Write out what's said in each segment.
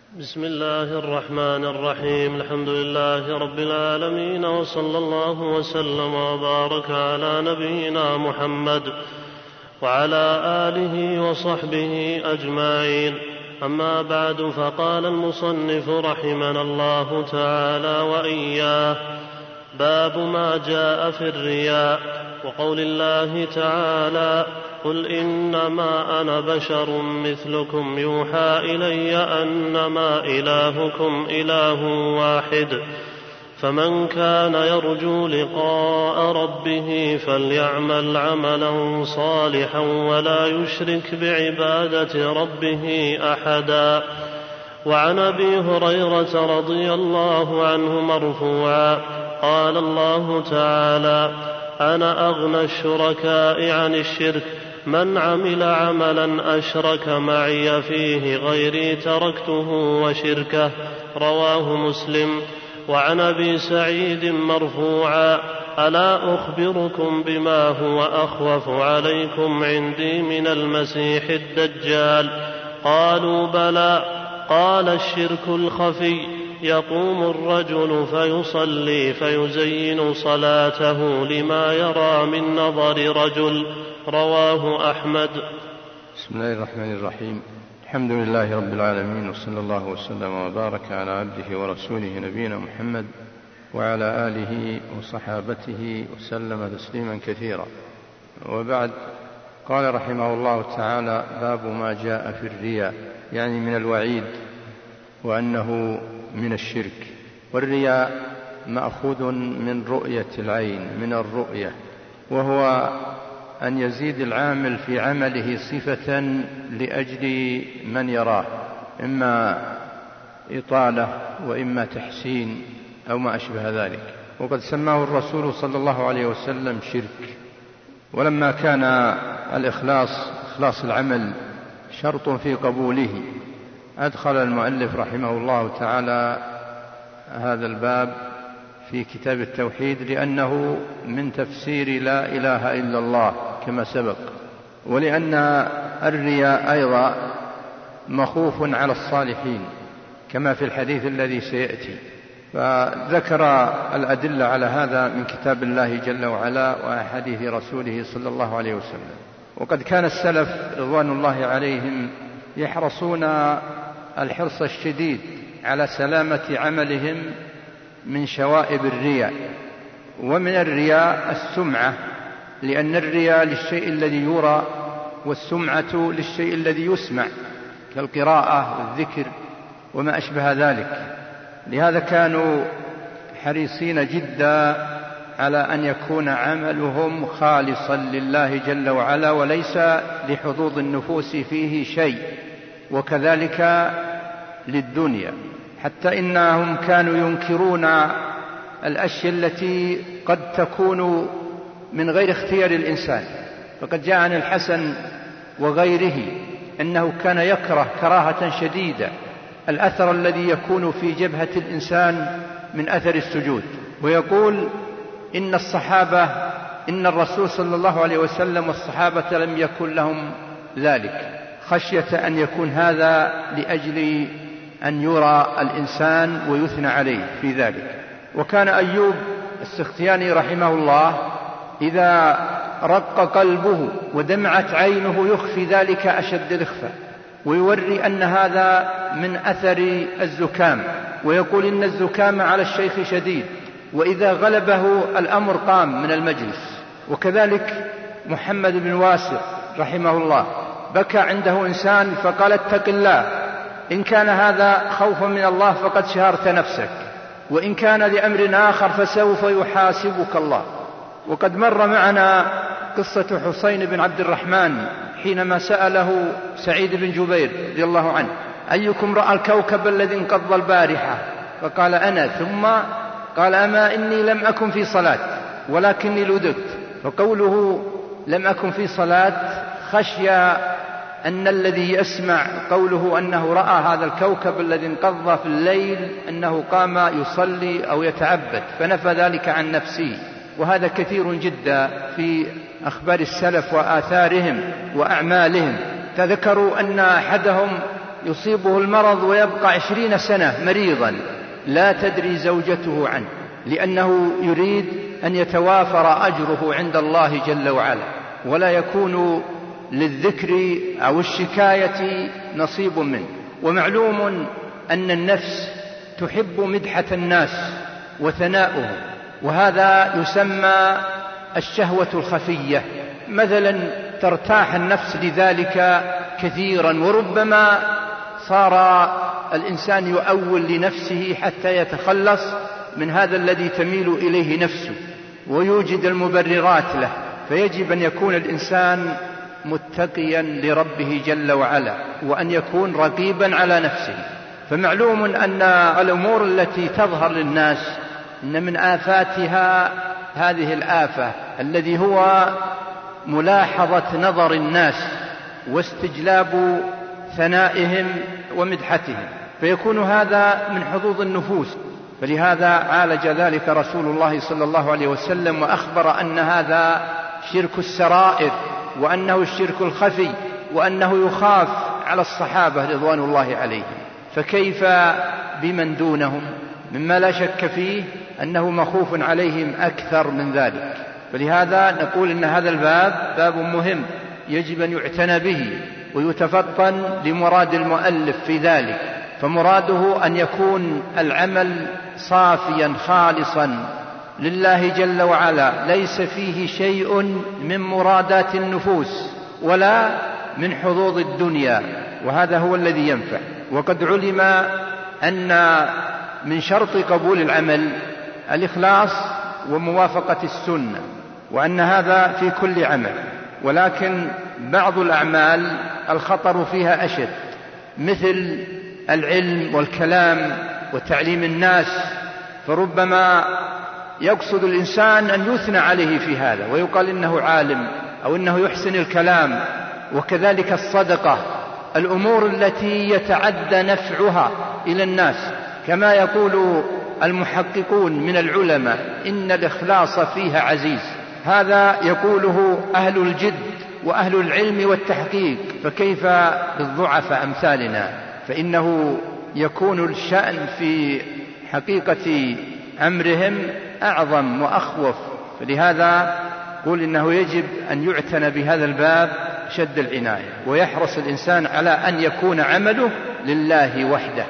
بسم الله الرحمن الرحيم. الحمد لله رب العالمين، وصلى الله وسلم وبارك على نبينا محمد وعلى آله وصحبه أجمعين. أما بعد، فقال المصنف رحمنا الله تعالى وإياه: باب ما جاء في الرياء، وقول الله تعالى: قل إنما أنا بشر مثلكم يوحى إلي أنما إلهكم إله واحد، فمن كان يرجو لقاء ربه فليعمل عملا صالحا ولا يشرك بعبادة ربه أحدا. وعن أبي هريرة رضي الله عنه مرفوعا قال الله تعالى: أنا أغنى الشركاء عن الشرك، من عمل عملا أشرك معي فيه غيري تركته وشركه، رواه مسلم. وعن أبي سعيد مرفوعا: ألا أخبركم بما هو أخوف عليكم عندي من المسيح الدجال؟ قالوا: بلى. قال: الشرك الخفي، يقوم الرجل فيصلي فيزين صلاته لما يرى من نظر رجل، رواه أحمد. بسم الله الرحمن الرحيم. الحمد لله رب العالمين، وصلى الله وسلم وبارك على عبده ورسوله نبينا محمد وعلى آله وصحابته وسلم تسليما كثيرا. وبعد، قال رحمه الله تعالى: باب ما جاء في الرياء، يعني من الوعيد، وأنه من الشرك. والرياء مأخوذ من رؤية العين، من الرؤية، وهو أن يزيد العامل في عمله صفة لأجل من يراه، إما إطالة وإما تحسين أو ما أشبه ذلك. وقد سماه الرسول صلى الله عليه وسلم شرك. ولما كان إخلاص العمل شرط في قبوله، أدخل المؤلف رحمه الله تعالى هذا الباب في كتاب التوحيد، لأنه من تفسير لا إله إلا الله كما سبق، ولأن الرياء أيضا مخوف على الصالحين كما في الحديث الذي سيأتي. فذكر الأدلة على هذا من كتاب الله جل وعلا وأحاديث رسوله صلى الله عليه وسلم. وقد كان السلف رضوان الله عليهم يحرصون الحرص الشديد على سلامة عملهم من شوائب الرياء. ومن الرياء السمعة، لأن الرياء للشيء الذي يرى، والسمعة للشيء الذي يسمع كالقراءة والذكر وما أشبه ذلك. لهذا كانوا حريصين جدا على أن يكون عملهم خالصا لله جل وعلا، وليس لحظوظ النفوس فيه شيء، وكذلك للدنيا. حتى إنهم كانوا ينكرون الأشياء التي قد تكون من غير اختيار الإنسان. فقد جاء عن الحسن وغيره أنه كان يكره كراهة شديدة الأثر الذي يكون في جبهة الإنسان من أثر السجود، ويقول: إن الرسول صلى الله عليه وسلم والصحابة لم يكن لهم ذلك، خشية أن يكون هذا لأجل أن يرى الإنسان ويثنى عليه في ذلك. وكان أيوب السختياني رحمه الله إذا رق قلبه ودمعت عينه يخفي ذلك أشد الإخفاء، ويوري أن هذا من أثر الزكام، ويقول: إن الزكام على الشيخ شديد، وإذا غلبه الأمر قام من المجلس. وكذلك محمد بن واسع رحمه الله بكى عنده إنسان فقال: اتق الله، إن كان هذا خوفا من الله فقد شهرت نفسك، وإن كان لأمر آخر فسوف يحاسبك الله. وقد مر معنا قصة حسين بن عبد الرحمن حينما سأله سعيد بن جبير رضي الله عنه: أيكم رأى الكوكب الذي انقض البارحة؟ فقال: أنا. ثم قال: أما إني لم أكن في صلاة ولكني لدغت. فقوله لم أكن في صلاة خشية أن الذي يسمع قوله أنه رأى هذا الكوكب الذي انقض في الليل أنه قام يصلي أو يتعبد، فنفى ذلك عن نفسه. وهذا كثير جدا في أخبار السلف وآثارهم وأعمالهم. تذكروا أن أحدهم يصيبه المرض ويبقى 20 سنة مريضا لا تدري زوجته عنه، لأنه يريد أن يتوافر أجره عند الله جل وعلا، ولا يكون للذكر أو الشكاية نصيب منه. ومعلوم أن النفس تحب مدحة الناس وثناؤهم، وهذا يسمى الشهوة الخفية. مثلا ترتاح النفس لذلك كثيرا، وربما صار الإنسان يؤول لنفسه حتى يتخلص من هذا الذي تميل إليه نفسه ويوجد المبررات له. فيجب أن يكون الإنسان متقيا لربه جل وعلا، وأن يكون رقيبا على نفسه. فمعلوم أن الأمور التي تظهر للناس إن من آفاتها هذه الآفة الذي هو ملاحظة نظر الناس واستجلاب ثنائهم ومدحتهم، فيكون هذا من حظوظ النفوس. فلهذا عالج ذلك رسول الله صلى الله عليه وسلم وأخبر أن هذا شرك السرائر، وأنه الشرك الخفي، وأنه يخاف على الصحابة رضوان الله عليهم. فكيف بمن دونهم مما لا شك فيه أنه مخوف عليهم أكثر من ذلك. فلهذا نقول إن هذا الباب باب مهم يجب أن يعتنى به ويتفطن لمراد المؤلف في ذلك. فمراده أن يكون العمل صافيا خالصا لله جل وعلا، ليس فيه شيء من مرادات النفوس ولا من حظوظ الدنيا، وهذا هو الذي ينفع. وقد علم أن من شرط قبول العمل الإخلاص وموافقة السنة، وأن هذا في كل عمل. ولكن بعض الأعمال الخطر فيها أشد، مثل العلم والكلام وتعليم الناس، فربما يقصد الإنسان أن يثنى عليه في هذا ويقال إنه عالم أو إنه يحسن الكلام. وكذلك الصدقة، الأمور التي يتعدى نفعها إلى الناس، كما يقول المحققون من العلماء إن الإخلاص فيها عزيز. هذا يقوله أهل الجد وأهل العلم والتحقيق، فكيف بالضعفاء أمثالنا؟ فإنه يكون الشأن في حقيقة أمرهم أعظم وأخوف. فلهذا قول إنه يجب أن يعتنى بهذا الباب شد العناية، ويحرص الإنسان على أن يكون عمله لله وحده،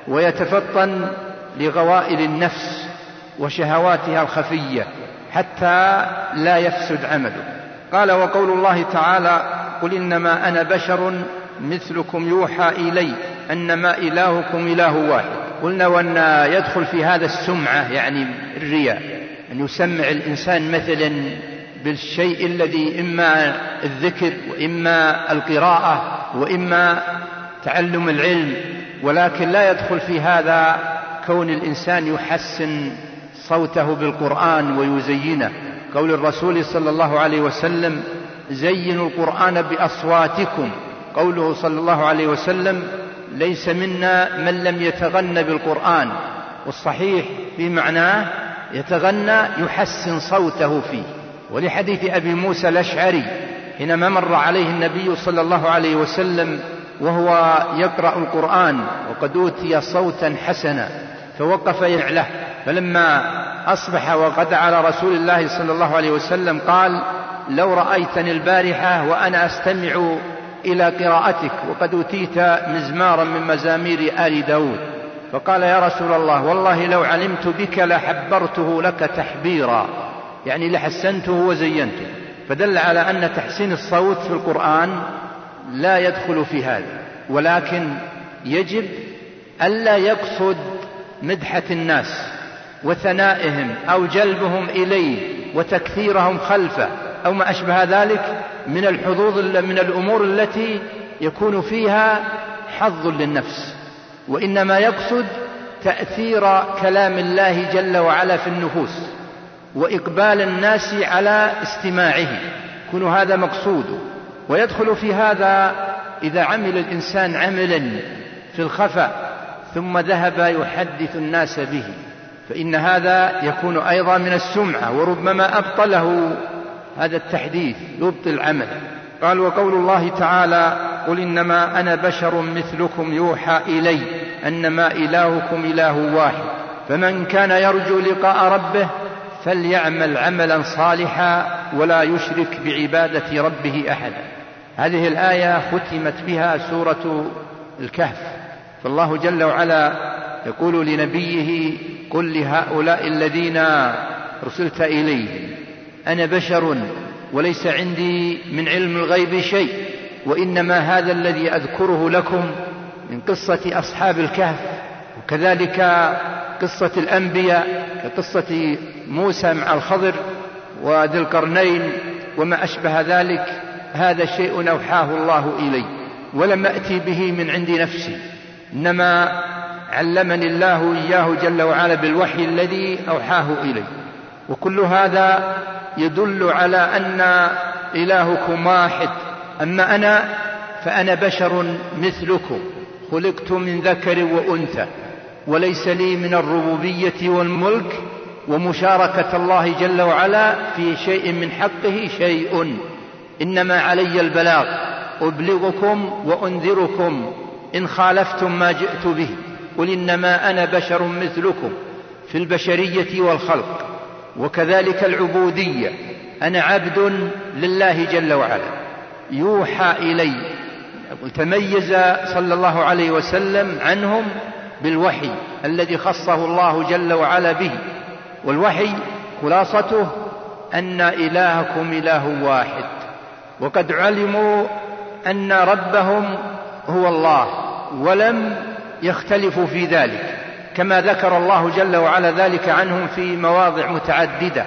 ويتفطن لغوائل النفس وشهواتها الخفية حتى لا يفسد عمله. قال: وقول الله تعالى: قل إنما أنا بشر مثلكم يوحى إلي أنما إلهكم إله واحد. قلنا وأن يدخل في هذا السمعة، يعني الرياء، أن يسمع الإنسان مثلا بالشيء الذي إما الذكر وإما القراءة وإما تعلم العلم، ولكن لا يدخل في هذا كون الإنسان يحسن صوته بالقرآن ويزينه. قول الرسول صلى الله عليه وسلم: زينوا القرآن بأصواتكم. قوله صلى الله عليه وسلم: ليس منا من لم يتغنى بالقرآن. والصحيح في معناه يتغنى يحسن صوته فيه. ولحديث أبي موسى الأشعري حينما مر عليه النبي صلى الله عليه وسلم وهو يقرأ القرآن وقد أوتي صوتا حسنا فوقف يعله، فلما أصبح وغدا على رسول الله صلى الله عليه وسلم قال: لو رأيتني البارحة وأنا أستمع إلى قراءتك وقد أوتيت مزمارا من مزامير آل داود. فقال: يا رسول الله، والله لو علمت بك لحبرته لك تحبيرا، يعني لحسنته وزينته. فدل على أن تحسين الصوت في القرآن لا يدخل في هذا، ولكن يجب ألا يقصد مدحة الناس وثنائهم أو جلبهم إليه وتكثيرهم خلفه أو ما أشبه ذلك من الحظوظ من الأمور التي يكون فيها حظ للنفس، وإنما يقصد تأثير كلام الله جل وعلا في النفوس وإقبال الناس على استماعه، يكون هذا مقصوده. ويدخل في هذا إذا عمل الإنسان عملا في الخفاء ثم ذهب يحدث الناس به، فإن هذا يكون أيضا من السمعة، وربما أبطله هذا التحديث يبطل العمل. قال: وقول الله تعالى: قل إنما أنا بشر مثلكم يوحى إلي أنما إلهكم إله واحد فمن كان يرجو لقاء ربه فليعمل عملا صالحا ولا يشرك بعبادة ربه أحدا. هذه الآية ختمت بها سورة الكهف، فالله جل وعلا يقول لنبيه قل لهؤلاء الذين أرسلت إليهم أنا بشر وليس عندي من علم الغيب شيء، وإنما هذا الذي أذكره لكم من قصة أصحاب الكهف، وكذلك قصة الأنبياء كقصة موسى مع الخضر وذي القرنين وما أشبه ذلك، هذا شيء أوحاه الله إلي ولم أتي به من عند نفسي، إنما علمني الله إياه جل وعلا بالوحي الذي أوحاه إلي. وكل هذا يدل على أن إلهكم واحد. أما أنا فأنا بشر مثلكم خلقت من ذكر وأنثى وليس لي من الربوبية والملك ومشاركة الله جل وعلا في شيء من حقه شيء، إنما علي البلاغ أبلغكم وأنذركم إن خالفتم ما جئت به. قل إنما أنا بشر مثلكم في البشرية والخلق وكذلك العبودية، أنا عبد لله جل وعلا يوحى إلي. تميز صلى الله عليه وسلم عنهم بالوحي الذي خصه الله جل وعلا به، والوحي خلاصته أن إلهكم إله واحد، وقد علموا أن ربهم هو الله ولم يختلفوا في ذلك، كما ذكر الله جل وعلا ذلك عنهم في مواضع متعددة،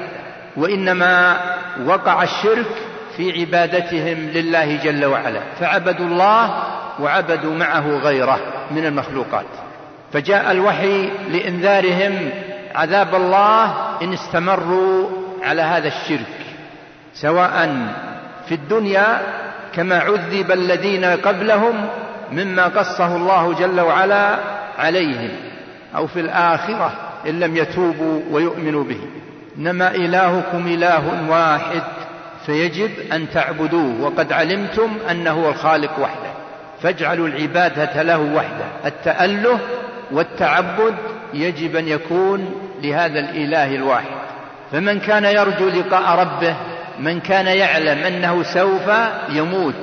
وإنما وقع الشرك في عبادتهم لله جل وعلا، فعبدوا الله وعبدوا معه غيره من المخلوقات، فجاء الوحي لإنذارهم عذاب الله إن استمروا على هذا الشرك، سواء في الدنيا كما عذب الذين قبلهم مما قصه الله جل وعلا عليهم، أو في الآخرة إن لم يتوبوا ويؤمنوا به. إنما إلهكم إله واحد فيجب أن تعبدوه، وقد علمتم أنه الخالق وحده، فاجعلوا العبادة له وحده. التأله والتعبد يجب أن يكون لهذا الإله الواحد. فمن كان يرجو لقاء ربه، من كان يعلم أنه سوف يموت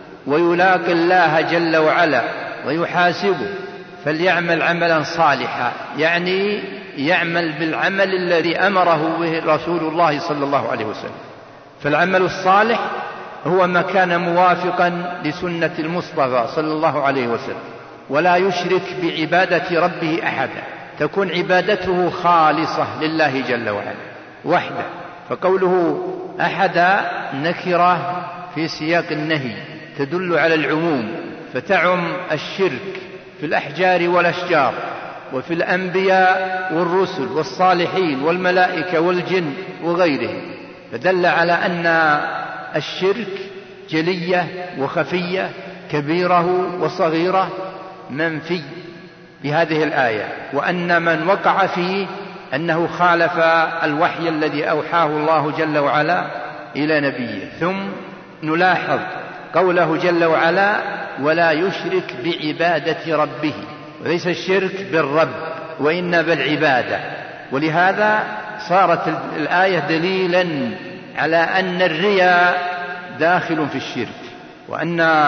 ويلاقي الله جل وعلا ويحاسبه، فليعمل عملا صالحا، يعني يعمل بالعمل الذي أمره به رسول الله صلى الله عليه وسلم. فالعمل الصالح هو ما كان موافقا لسنة المصطفى صلى الله عليه وسلم، ولا يشرك بعبادة ربه أحدا، تكون عبادته خالصة لله جل وعلا وحده. فقوله أحد نكرة في سياق النهي تدل على العموم، فتعم الشرك في الأحجار والأشجار وفي الأنبياء والرسل والصالحين والملائكة والجن وغيرهم، فدل على أن الشرك جلية وخفية، كبيرة وصغيرة، منفي بهذه الآية، وأن من وقع فيه أنه خالف الوحي الذي أوحاه الله جل وعلا إلى نبيه. ثم نلاحظ قوله جل وعلا ولا يشرك بعبادة ربه، وليس الشرك بالرب وإنما بالعبادة. ولهذا صارت الآية دليلا على أن الرياء داخل في الشرك، وأن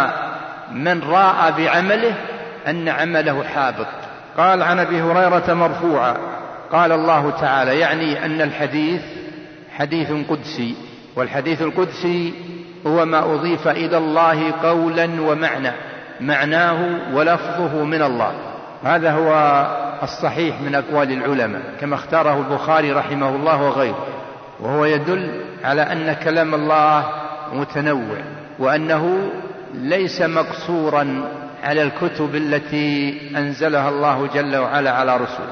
من راء بعمله أن عمله حابط. قال عن أبي هريرة مرفوعا قال الله تعالى، يعني أن الحديث حديث قدسي، والحديث القدسي هو ما أضيف إلى الله قولا ومعنى، معناه ولفظه من الله. هذا هو الصحيح من أقوال العلماء كما اختاره البخاري رحمه الله وغيره، وهو يدل على أن كلام الله متنوع، وأنه ليس مقصورا على الكتب التي أنزلها الله جل وعلا على رسله،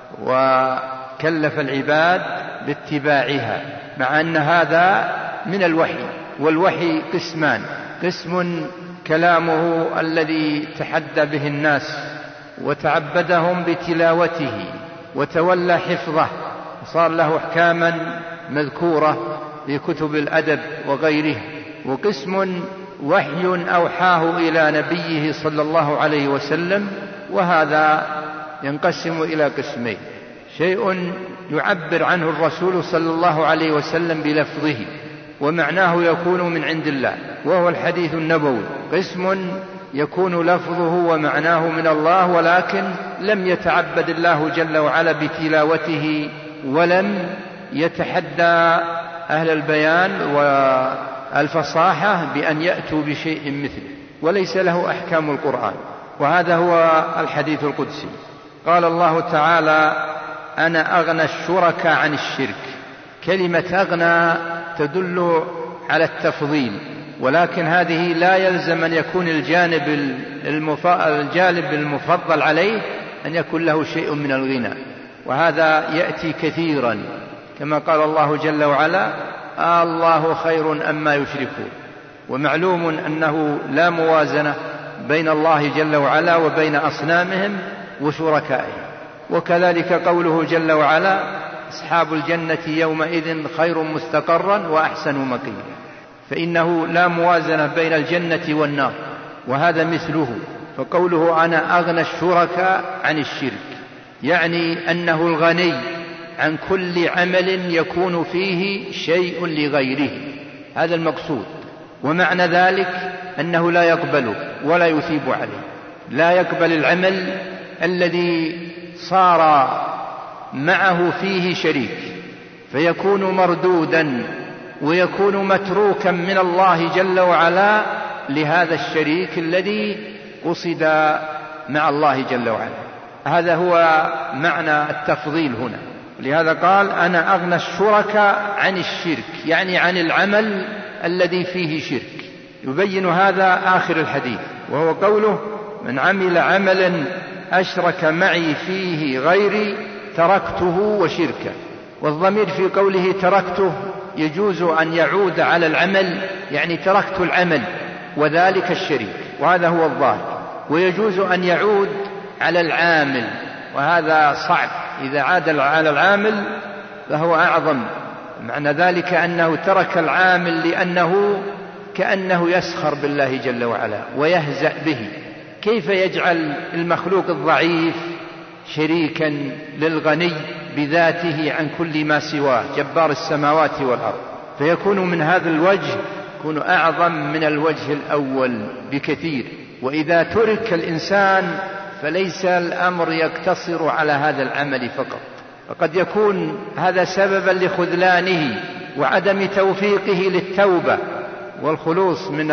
وكلف العباد باتباعها، مع أن هذا من الوحي. والوحي قسمان: قسم كلامه الذي تحدى به الناس وتعبدهم بتلاوته وتولى حفظه وصار له أحكاما مذكورة في كتب الأدب وغيره، وقسم وحي أوحاه إلى نبيه صلى الله عليه وسلم، وهذا ينقسم إلى قسمين: شيء يعبر عنه الرسول صلى الله عليه وسلم بلفظه ومعناه يكون من عند الله وهو الحديث النبوي، قسم يكون لفظه ومعناه من الله ولكن لم يتعبد الله جل وعلا بتلاوته ولم يتحدى أهل البيان والفصاحة بأن يأتوا بشيء مثله، وليس له أحكام القرآن، وهذا هو الحديث القدسي. قال الله تعالى: أنا أغنى الشركاء عن الشرك. كلمة أغنى تدل على التفضيل، ولكن هذه لا يلزم أن يكون الجانب المفضل عليه أن يكون له شيء من الغنى، وهذا يأتي كثيرا كما قال الله جل وعلا: الله خير أما يشركون. ومعلوم أنه لا موازنة بين الله جل وعلا وبين أصنامهم وشركائهم. وكذلك قوله جل وعلا: أصحاب الجنة يومئذ خير مستقرا وأحسن مقيلا. فإنه لا موازنة بين الجنة والنار، وهذا مثله. فقوله: أنا أغنى الشركاء عن الشرك، يعني أنه الغني عن كل عمل يكون فيه شيء لغيره، هذا المقصود. ومعنى ذلك أنه لا يقبله ولا يثيب عليه، لا يقبل العمل الذي صار معه فيه شريك، فيكون مردودا ويكون متروكا من الله جل وعلا لهذا الشريك الذي قصد مع الله جل وعلا. هذا هو معنى التفضيل هنا. لهذا قال: أنا أغنى الشركاء عن الشرك، يعني عن العمل الذي فيه شرك. يبين هذا آخر الحديث، وهو قوله: من عمل عملا أشرك معي فيه غيري تركته وشركه. والضمير في قوله تركته يجوز أن يعود على العمل، يعني تركت العمل وذلك الشريك، وهذا هو الظاهر. ويجوز أن يعود على العامل، وهذا صعب. إذا عاد على العامل فهو أعظم. معنى ذلك أنه ترك العامل لأنه كأنه يسخر بالله جل وعلا ويهزأ به. كيف يجعل المخلوق الضعيف شريكا للغني بذاته عن كل ما سواه جبار السماوات والأرض؟ فيكون من هذا الوجه يكون أعظم من الوجه الأول بكثير. وإذا ترك الإنسان فليس الأمر يقتصر على هذا العمل فقط، فقد يكون هذا سببا لخذلانه وعدم توفيقه للتوبة والخلوص من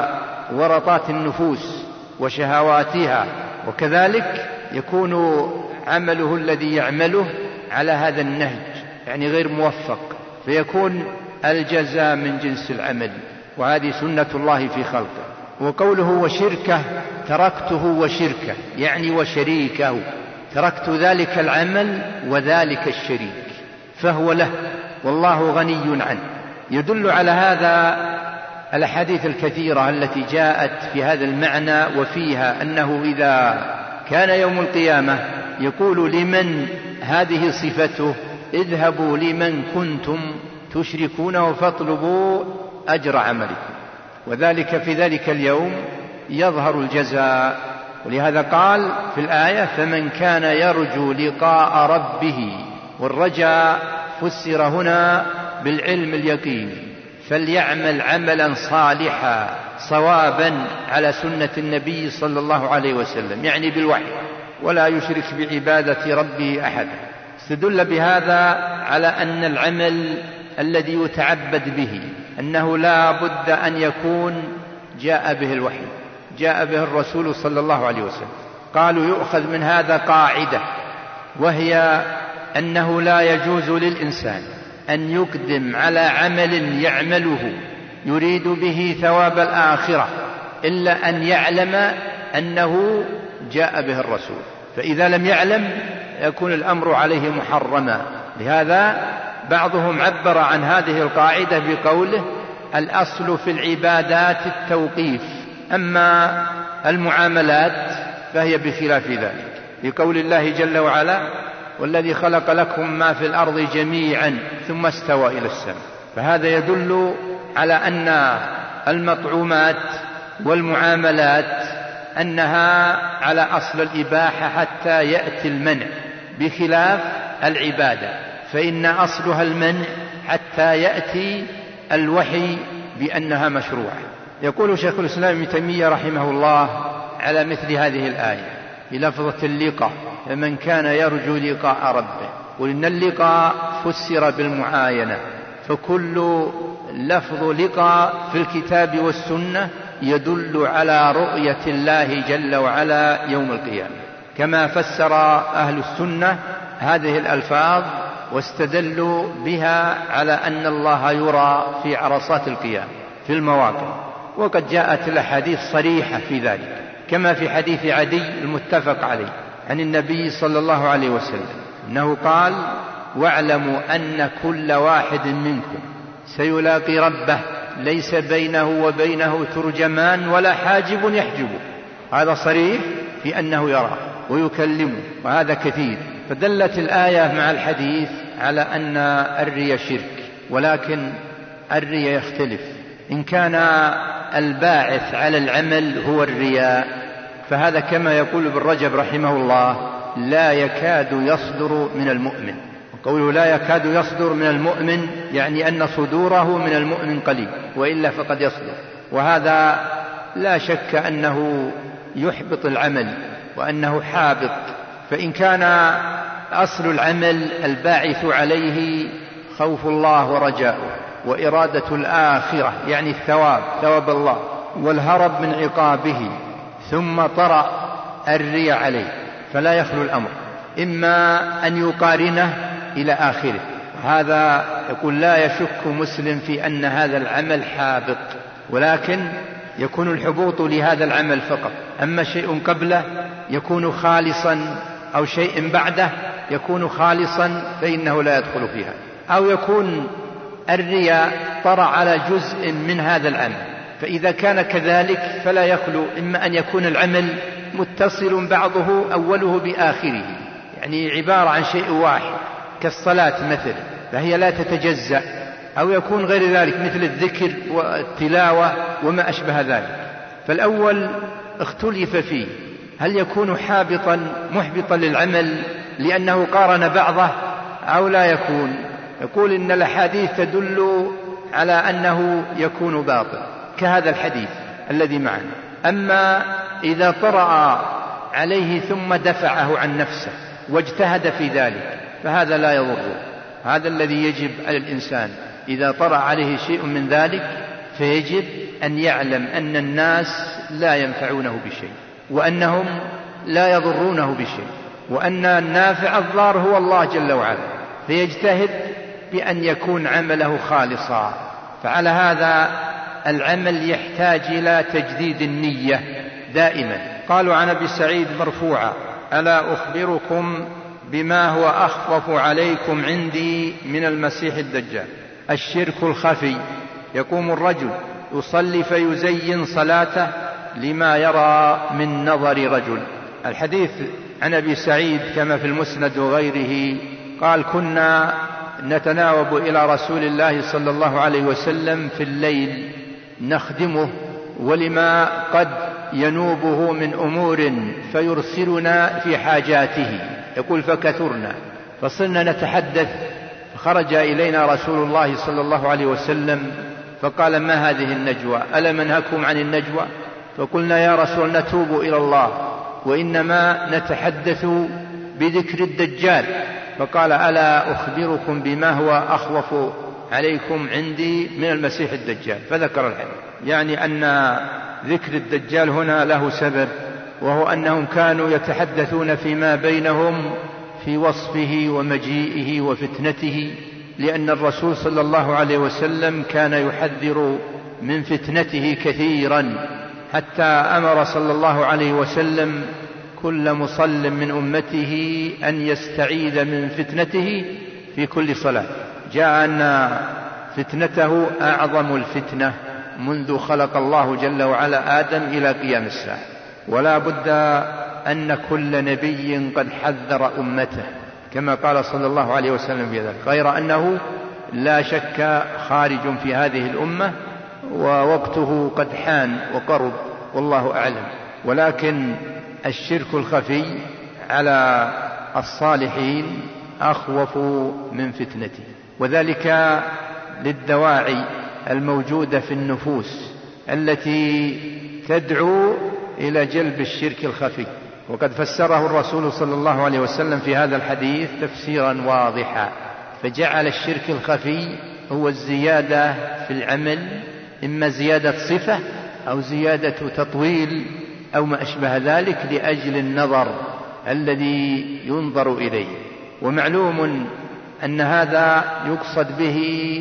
ورطات النفوس وشهواتها. وكذلك يكون عمله الذي يعمله على هذا النهج، يعني غير موفق، فيكون الجزاء من جنس العمل، وهذه سنة الله في خلقه. وقوله وشركه تركته وشركه، يعني وشريكه، تركت ذلك العمل وذلك الشريك، فهو له والله غني عنه. يدل على هذا الأحاديث الكثيرة التي جاءت في هذا المعنى، وفيها أنه إذا كان يوم القيامة يقول لمن هذه صفته: اذهبوا لمن كنتم تشركونه فاطلبوا أجر عملكم. وذلك في ذلك اليوم يظهر الجزاء. ولهذا قال في الآية: فمن كان يرجو لقاء ربه، والرجاء فسر هنا بالعلم اليقين، فليعمل عملا صالحا صوابا على سنة النبي صلى الله عليه وسلم، يعني بالوحي، ولا يشرك بعبادة ربه أحدا. استدل بهذا على أن العمل الذي يتعبد به أنه لا بد أن يكون جاء به الوحي، جاء به الرسول صلى الله عليه وسلم. قالوا يؤخذ من هذا قاعدة، وهي أنه لا يجوز للإنسان أن يقدم على عمل يعمله يريد به ثواب الآخرة إلا أن يعلم أنه جاء به الرسول، فإذا لم يعلم يكون الأمر عليه محرما. لهذا بعضهم عبر عن هذه القاعدة بقوله: الأصل في العبادات التوقيف، أما المعاملات فهي بخلاف ذلك. لقول الله جل وعلا: والذي خلق لكم ما في الأرض جميعا ثم استوى إلى السماء. فهذا يدل على أن المطعومات والمعاملات أنها على أصل الإباحة حتى يأتي المنع، بخلاف العبادة فإن أصلها المنع حتى يأتي الوحي بأنها مشروعة. يقول شيخ الإسلام ابن تيمية رحمه الله على مثل هذه الآية بلفظة اللقاء: فمن كان يرجو لقاء ربه. وإن اللقاء فسر بالمعاينة، فكل لفظ لقاء في الكتاب والسنة يدل على رؤية الله جل وعلا يوم القيامة، كما فسر أهل السنة هذه الألفاظ واستدلوا بها على أن الله يرى في عرصات القيامة في المواقع. وقد جاءت الأحاديث صريحة في ذلك، كما في حديث عدي المتفق عليه عن النبي صلى الله عليه وسلم أنه قال: واعلموا أن كل واحد منكم سيلاقي ربه ليس بينه وبينه ترجمان ولا حاجب يحجبه. هذا صريح في أنه يراه ويكلمه، وهذا كثير. فدلت الآية مع الحديث على أن الرياء شرك، ولكن الرياء يختلف. إن كان الباعث على العمل هو الرياء فهذا كما يقول ابن رجب رحمه الله: لا يكاد يصدر من المؤمن. قوله لا يكاد يصدر من المؤمن يعني أن صدوره من المؤمن قليل، وإلا فقد يصدر، وهذا لا شك أنه يحبط العمل وأنه حابط. فإن كان أصل العمل الباعث عليه خوف الله ورجاؤه وإرادة الآخرة يعني الثواب، ثواب الله، والهرب من عقابه، ثم طرأ الرياء عليه، فلا يخلو الأمر إما أن يقارنه إلى آخره. هذا يقول لا يشك مسلم في أن هذا العمل حابط، ولكن يكون الحبوط لهذا العمل فقط. أما شيء قبله يكون خالصا أو شيء بعده يكون خالصا فإنه لا يدخل فيها. أو يكون الرياء طرأ على جزء من هذا العمل، فإذا كان كذلك فلا يخلو إما أن يكون العمل متصل بعضه أوله بآخره، يعني عبارة عن شيء واحد كالصلاة مثل، فهي لا تتجزأ، أو يكون غير ذلك مثل الذكر والتلاوة وما أشبه ذلك. فالأول اختلف فيه هل يكون حابطا محبطا للعمل لأنه قارن بعضه أو لا يكون. يقول إن الأحاديث تدل على أنه يكون باطل كهذا الحديث الذي معنا. أما إذا طرأ عليه ثم دفعه عن نفسه واجتهد في ذلك فهذا لا يضر. هذا الذي يجب على الإنسان إذا طرأ عليه شيء من ذلك فيجب أن يعلم أن الناس لا ينفعونه بشيء، وأنهم لا يضرونه بشيء، وأن النافع الضار هو الله جل وعلا، فيجتهد بأن يكون عمله خالصا. فعلى هذا العمل يحتاج إلى تجديد النية دائما. قالوا عن أبي سعيد مرفوعا: ألا أخبركم بما هو أخوف عليكم عندي من المسيح الدجال؟ الشرك الخفي. يقوم الرجل يصلي فيزين صلاته لما يرى من نظر رجل. الحديث عن أبي سعيد كما في المسند وغيره قال: كنا نتناوب إلى رسول الله صلى الله عليه وسلم في الليل نخدمه ولما قد ينوبه من أمور فيرسلنا في حاجاته. يقول: فكثرنا فصرنا نتحدث، فخرج إلينا رسول الله صلى الله عليه وسلم فقال: ما هذه النجوى؟ ألم أنهكم عن النجوى؟ فقلنا: يا رسول نتوب إلى الله وإنما نتحدث بذكر الدجال. فقال: ألا أخبركم بما هو أخوف عليكم عندي من المسيح الدجال؟ فذكر الحديث، يعني أن ذكر الدجال هنا له سبب، وهو أنهم كانوا يتحدثون فيما بينهم في وصفه ومجيئه وفتنته، لأن الرسول صلى الله عليه وسلم كان يحذر من فتنته كثيرا، حتى أمر صلى الله عليه وسلم كل مصل من أمته أن يستعيذ من فتنته في كل صلاة. جاء أن فتنته أعظم الفتنة منذ خلق الله جل وعلا آدم إلى قيام الساعة، ولا بد أن كل نبي قد حذر أمته كما قال صلى الله عليه وسلم في ذلك، غير أنه لا شك خارج في هذه الأمة ووقته قد حان وقرب والله أعلم. ولكن الشرك الخفي على الصالحين أخوف من فتنته، وذلك للدواعي الموجودة في النفوس التي تدعو إلى جلب الشرك الخفي. وقد فسره الرسول صلى الله عليه وسلم في هذا الحديث تفسيرا واضحا، فجعل الشرك الخفي هو الزيادة في العمل، إما زيادة صفة أو زيادة تطويل أو ما أشبه ذلك، لأجل النظر الذي ينظر إليه. ومعلوم أن هذا يقصد به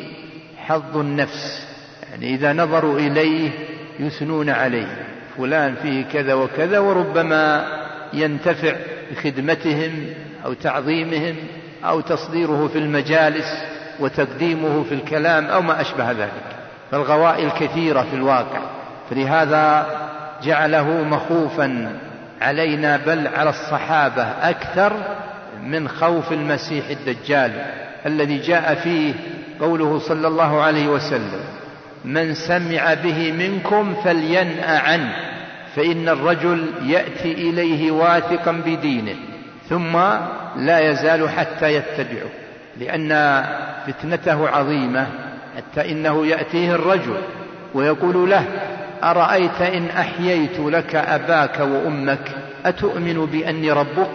حظ النفس، يعني إذا نظروا إليه يثنون عليه، فلان فيه كذا وكذا، وربما ينتفع بخدمتهم أو تعظيمهم أو تصديره في المجالس وتقديمه في الكلام أو ما أشبه ذلك. فالغوائل كثيرة في الواقع، فلهذا جعله مخوفا علينا، بل على الصحابة أكثر من خوف المسيح الدجال الذي جاء فيه قوله صلى الله عليه وسلم: من سمع به منكم فلينأ عنه، فإن الرجل يأتي إليه واثقا بدينه ثم لا يزال حتى يتبعه، لأن فتنته عظيمة، حتى إنه يأتيه الرجل ويقول له: أرأيت إن أحييت لك أباك وأمك أتؤمن بأني ربك؟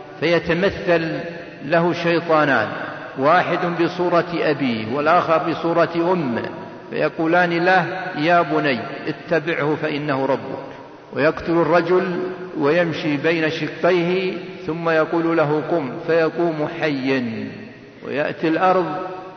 فيتمثل له شيطانان، واحد بصورة أبيه والآخر بصورة أمه، فيقولان له: يا بني اتبعه فإنه ربك. ويقتل الرجل ويمشي بين شقيه ثم يقول له: قم، فيقوم حيا. ويأتي الأرض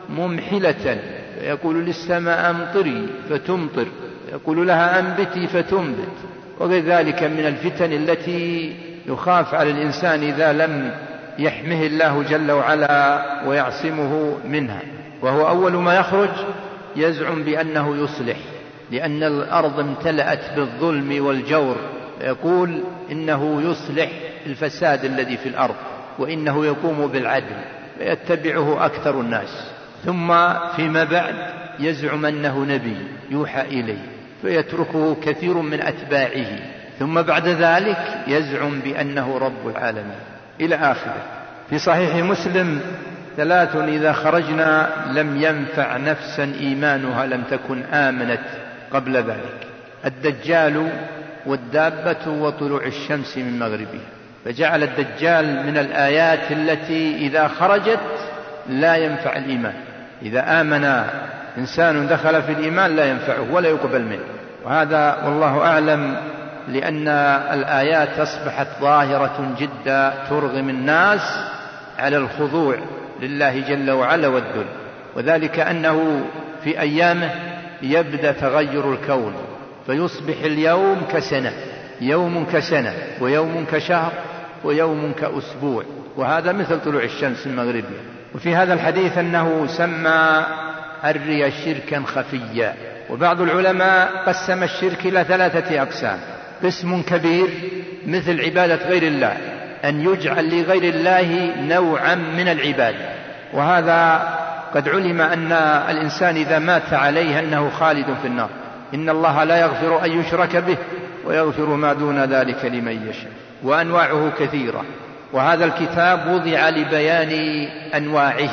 ممحلة فيقول للسماء أمطري فتمطر، يقول لها أنبتي فتنبت. وغير ذلك من الفتن التي يخاف على الإنسان إذا لم يحمه الله جل وعلا ويعصمه منها. وهو أول ما يخرج يزعم بأنه يصلح، لأن الأرض امتلأت بالظلم والجور، يقول إنه يصلح الفساد الذي في الأرض وإنه يقوم بالعدل، فيتبعه أكثر الناس. ثم فيما بعد يزعم أنه نبي يوحى إليه، فيتركه كثير من أتباعه. ثم بعد ذلك يزعم بأنه رب العالمين إلى آخره. في صحيح مسلم: 3 إذا خرجنا لم ينفع نفسا إيمانها لم تكن آمنت قبل ذلك: الدجال والدابة وطلوع الشمس من مغربها. فجعل الدجال من الآيات التي إذا خرجت لا ينفع الإيمان، إذا آمن إنسان دخل في الإيمان لا ينفعه ولا يقبل منه. وهذا والله أعلم لأن الآيات أصبحت ظاهرة جدا ترغم الناس على الخضوع لله جل وعلا والذل، وذلك أنه في أيامه يبدأ تغير الكون، فيصبح اليوم كسنة، يوم كسنة، ويوم كشهر، ويوم كأسبوع، وهذا مثل طلوع الشمس من مغربها. وفي هذا الحديث أنه سمى الرياء شركا خفيا. وبعض العلماء قسم الشرك إلى 3 أقسام: قسم كبير مثل عبادة غير الله، أن يجعل لغير الله نوعا من العبادة، وهذا قد علم أن الإنسان إذا مات عليه أنه خالد في النار، إن الله لا يغفر أن يشرك به ويغفر ما دون ذلك لمن يشاء. وأنواعه كثيرة، وهذا الكتاب وضع لبيان أنواعه.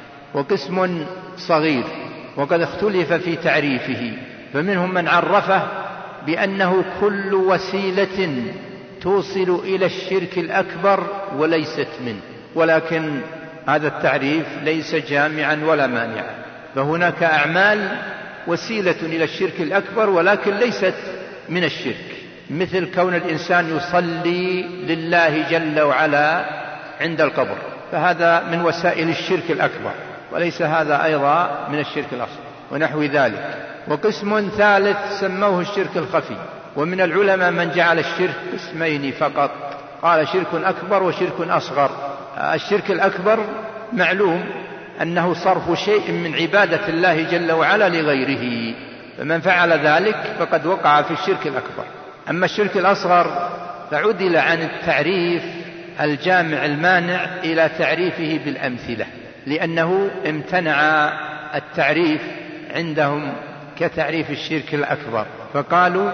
وقسم صغير وقد اختلف في تعريفه، فمنهم من عرفه بأنه كل وسيلة توصل إلى الشرك الأكبر وليست منه، ولكن هذا التعريف ليس جامعا ولا مانعا، فهناك أعمال وسيلة إلى الشرك الأكبر ولكن ليست من الشرك، مثل كون الإنسان يصلي لله جل وعلا عند القبر، فهذا من وسائل الشرك الأكبر، وليس هذا أيضا من الشرك الأصغر ونحو ذلك. وقسم ثالث سموه الشرك الخفي، ومن العلماء من جعل الشرك قسمين فقط، قال شرك أكبر وشرك أصغر. الشرك الأكبر معلوم أنه صرف شيء من عبادة الله جل وعلا لغيره، فمن فعل ذلك فقد وقع في الشرك الأكبر. أما الشرك الأصغر فعدل عن التعريف الجامع المانع إلى تعريفه بالأمثلة، لأنه امتنع التعريف عندهم كتعريف الشرك الأكبر، فقالوا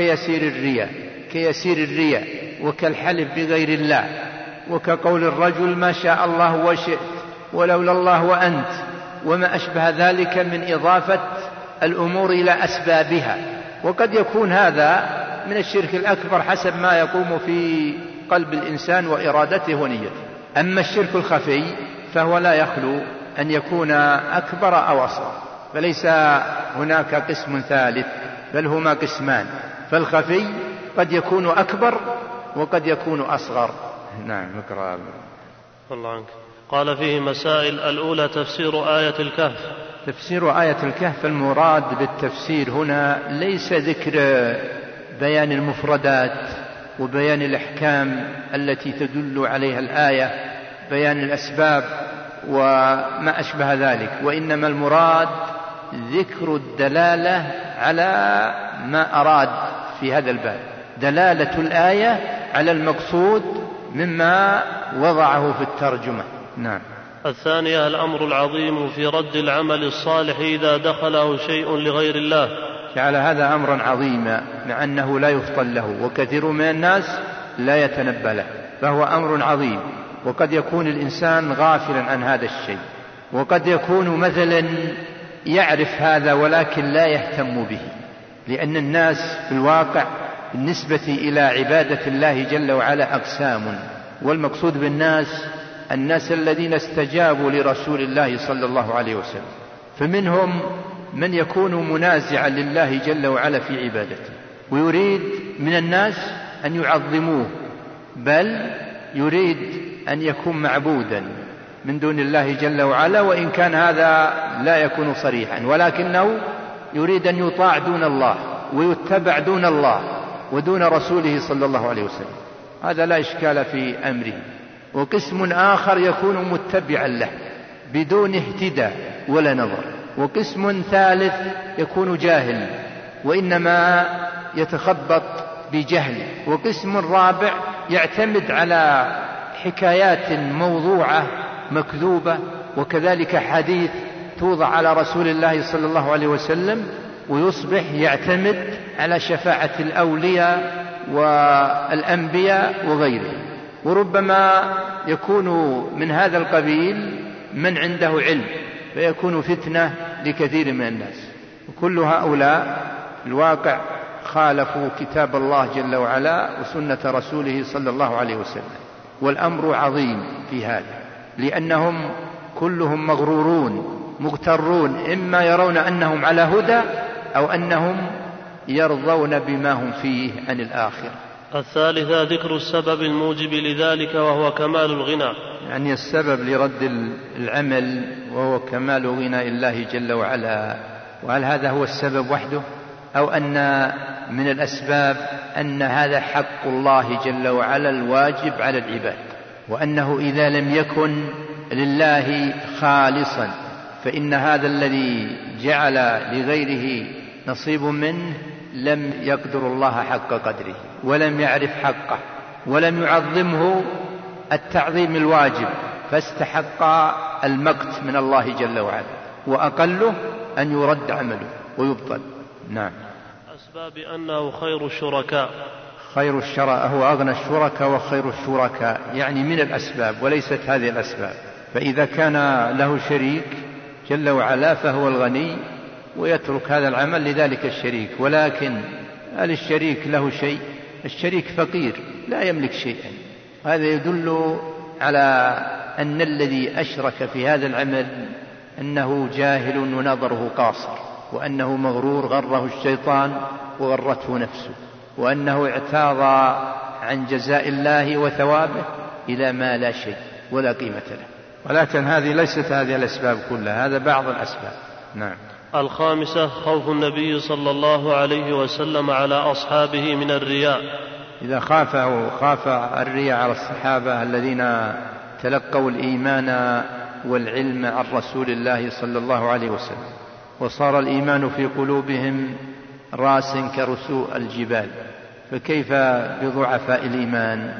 كيسير الرياء وكالحلف بغير الله، وكقول الرجل ما شاء الله وشئت ولولا الله وأنت، وما أشبه ذلك من إضافة الأمور إلى أسبابها. وقد يكون هذا من الشرك الأكبر حسب ما يقوم في قلب الإنسان وإرادته ونيته. أما الشرك الخفي فهو لا يخلو أن يكون أكبر أو أصغر، فليس هناك قسم ثالث، بل هما قسمان، فالخفي قد يكون أكبر وقد يكون أصغر. نعم. اقرأ. الله عنك. قال فيه مسائل. الأولى تفسير آية الكهف. تفسير آية الكهف، المراد بالتفسير هنا ليس ذكر بيان المفردات وبيان الأحكام التي تدل عليها الآية، بيان الأسباب وما أشبه ذلك، وإنما المراد ذكر الدلالة على ما أراد في هذا الباب، دلالة الآية على المقصود مما وضعه في الترجمة. نعم. الثانية الأمر العظيم في رد العمل الصالح إذا دخله شيء لغير الله. جعل هذا أمرا عظيما مع أنه لا يفطن له، وكثير من الناس لا يتنبه له، فهو أمر عظيم. وقد يكون الإنسان غافلا عن هذا الشيء، وقد يكون مثلا يعرف هذا ولكن لا يهتم به، لأن الناس في الواقع بالنسبة إلى عبادة الله جل وعلا أقسام، والمقصود بالناس الناس الذين استجابوا لرسول الله صلى الله عليه وسلم، فمنهم من يكون منازعا لله جل وعلا في عبادته، ويريد من الناس أن يعظموه، بل يريد أن يكون معبودا من دون الله جل وعلا، وإن كان هذا لا يكون صريحا، ولكنه يريد أن يطاع دون الله ويتبع دون الله ودون رسوله صلى الله عليه وسلم. هذا لا إشكال في أمره. وقسم آخر يكون متبعا له بدون اهتداء ولا نظر، وقسم ثالث يكون جاهل وإنما يتخبط بجهل، وقسم رابع يعتمد على حكايات موضوعة مكذوبة، وكذلك حديث توضع على رسول الله صلى الله عليه وسلم، ويصبح يعتمد على شفاعة الأولياء والأنبياء وغيره. وربما يكون من هذا القبيل من عنده علم فيكون فتنة لكثير من الناس، وكل هؤلاء الواقع خالفوا كتاب الله جل وعلا وسنة رسوله صلى الله عليه وسلم. والأمر عظيم في هذا، لأنهم كلهم مغرورون مغترون، إما يرون أنهم على هدى أو أنهم يرضون بما هم فيه عن الآخرة. الثالثة ذكر السبب الموجب لذلك وهو كمال الغنى، يعني السبب لرد العمل وهو كمال غنى الله جل وعلا. وهل هذا هو السبب وحده، أو أن من الأسباب أن هذا حق الله جل وعلا الواجب على العباد، وأنه إذا لم يكن لله خالصا فإن هذا الذي جعل لغيره نصيب منه لم يقدر الله حق قدره، ولم يعرف حقه، ولم يعظمه التعظيم الواجب، فاستحق المقت من الله جل وعلا، وأقله أن يرد عمله ويبطل. نعم. أسباب أنه خير الشركاء. خير الشركاء هو أغنى الشركاء وخير الشركاء، يعني من الأسباب وليست هذه الأسباب. فإذا كان له شريك جل وعلا فهو الغني ويترك هذا العمل لذلك الشريك، ولكن هل الشريك له شيء؟ الشريك فقير لا يملك شيئا. هذا يدل على أن الذي أشرك في هذا العمل أنه جاهل ونظره قاصر، وأنه مغرور غره الشيطان وغرته نفسه، وأنه اعتاض عن جزاء الله وثوابه إلى ما لا شيء ولا قيمة له. ولكن هذه ليست هذه الأسباب كلها، هذا بعض الأسباب. نعم. الخامسة خوف النبي صلى الله عليه وسلم على أصحابه من الرياء. إذا خاف الرياء على الصحابة الذين تلقوا الإيمان والعلم عن رسول الله صلى الله عليه وسلم، وصار الإيمان في قلوبهم راس كرسوء الجبال، فكيف بضعفاء الإيمان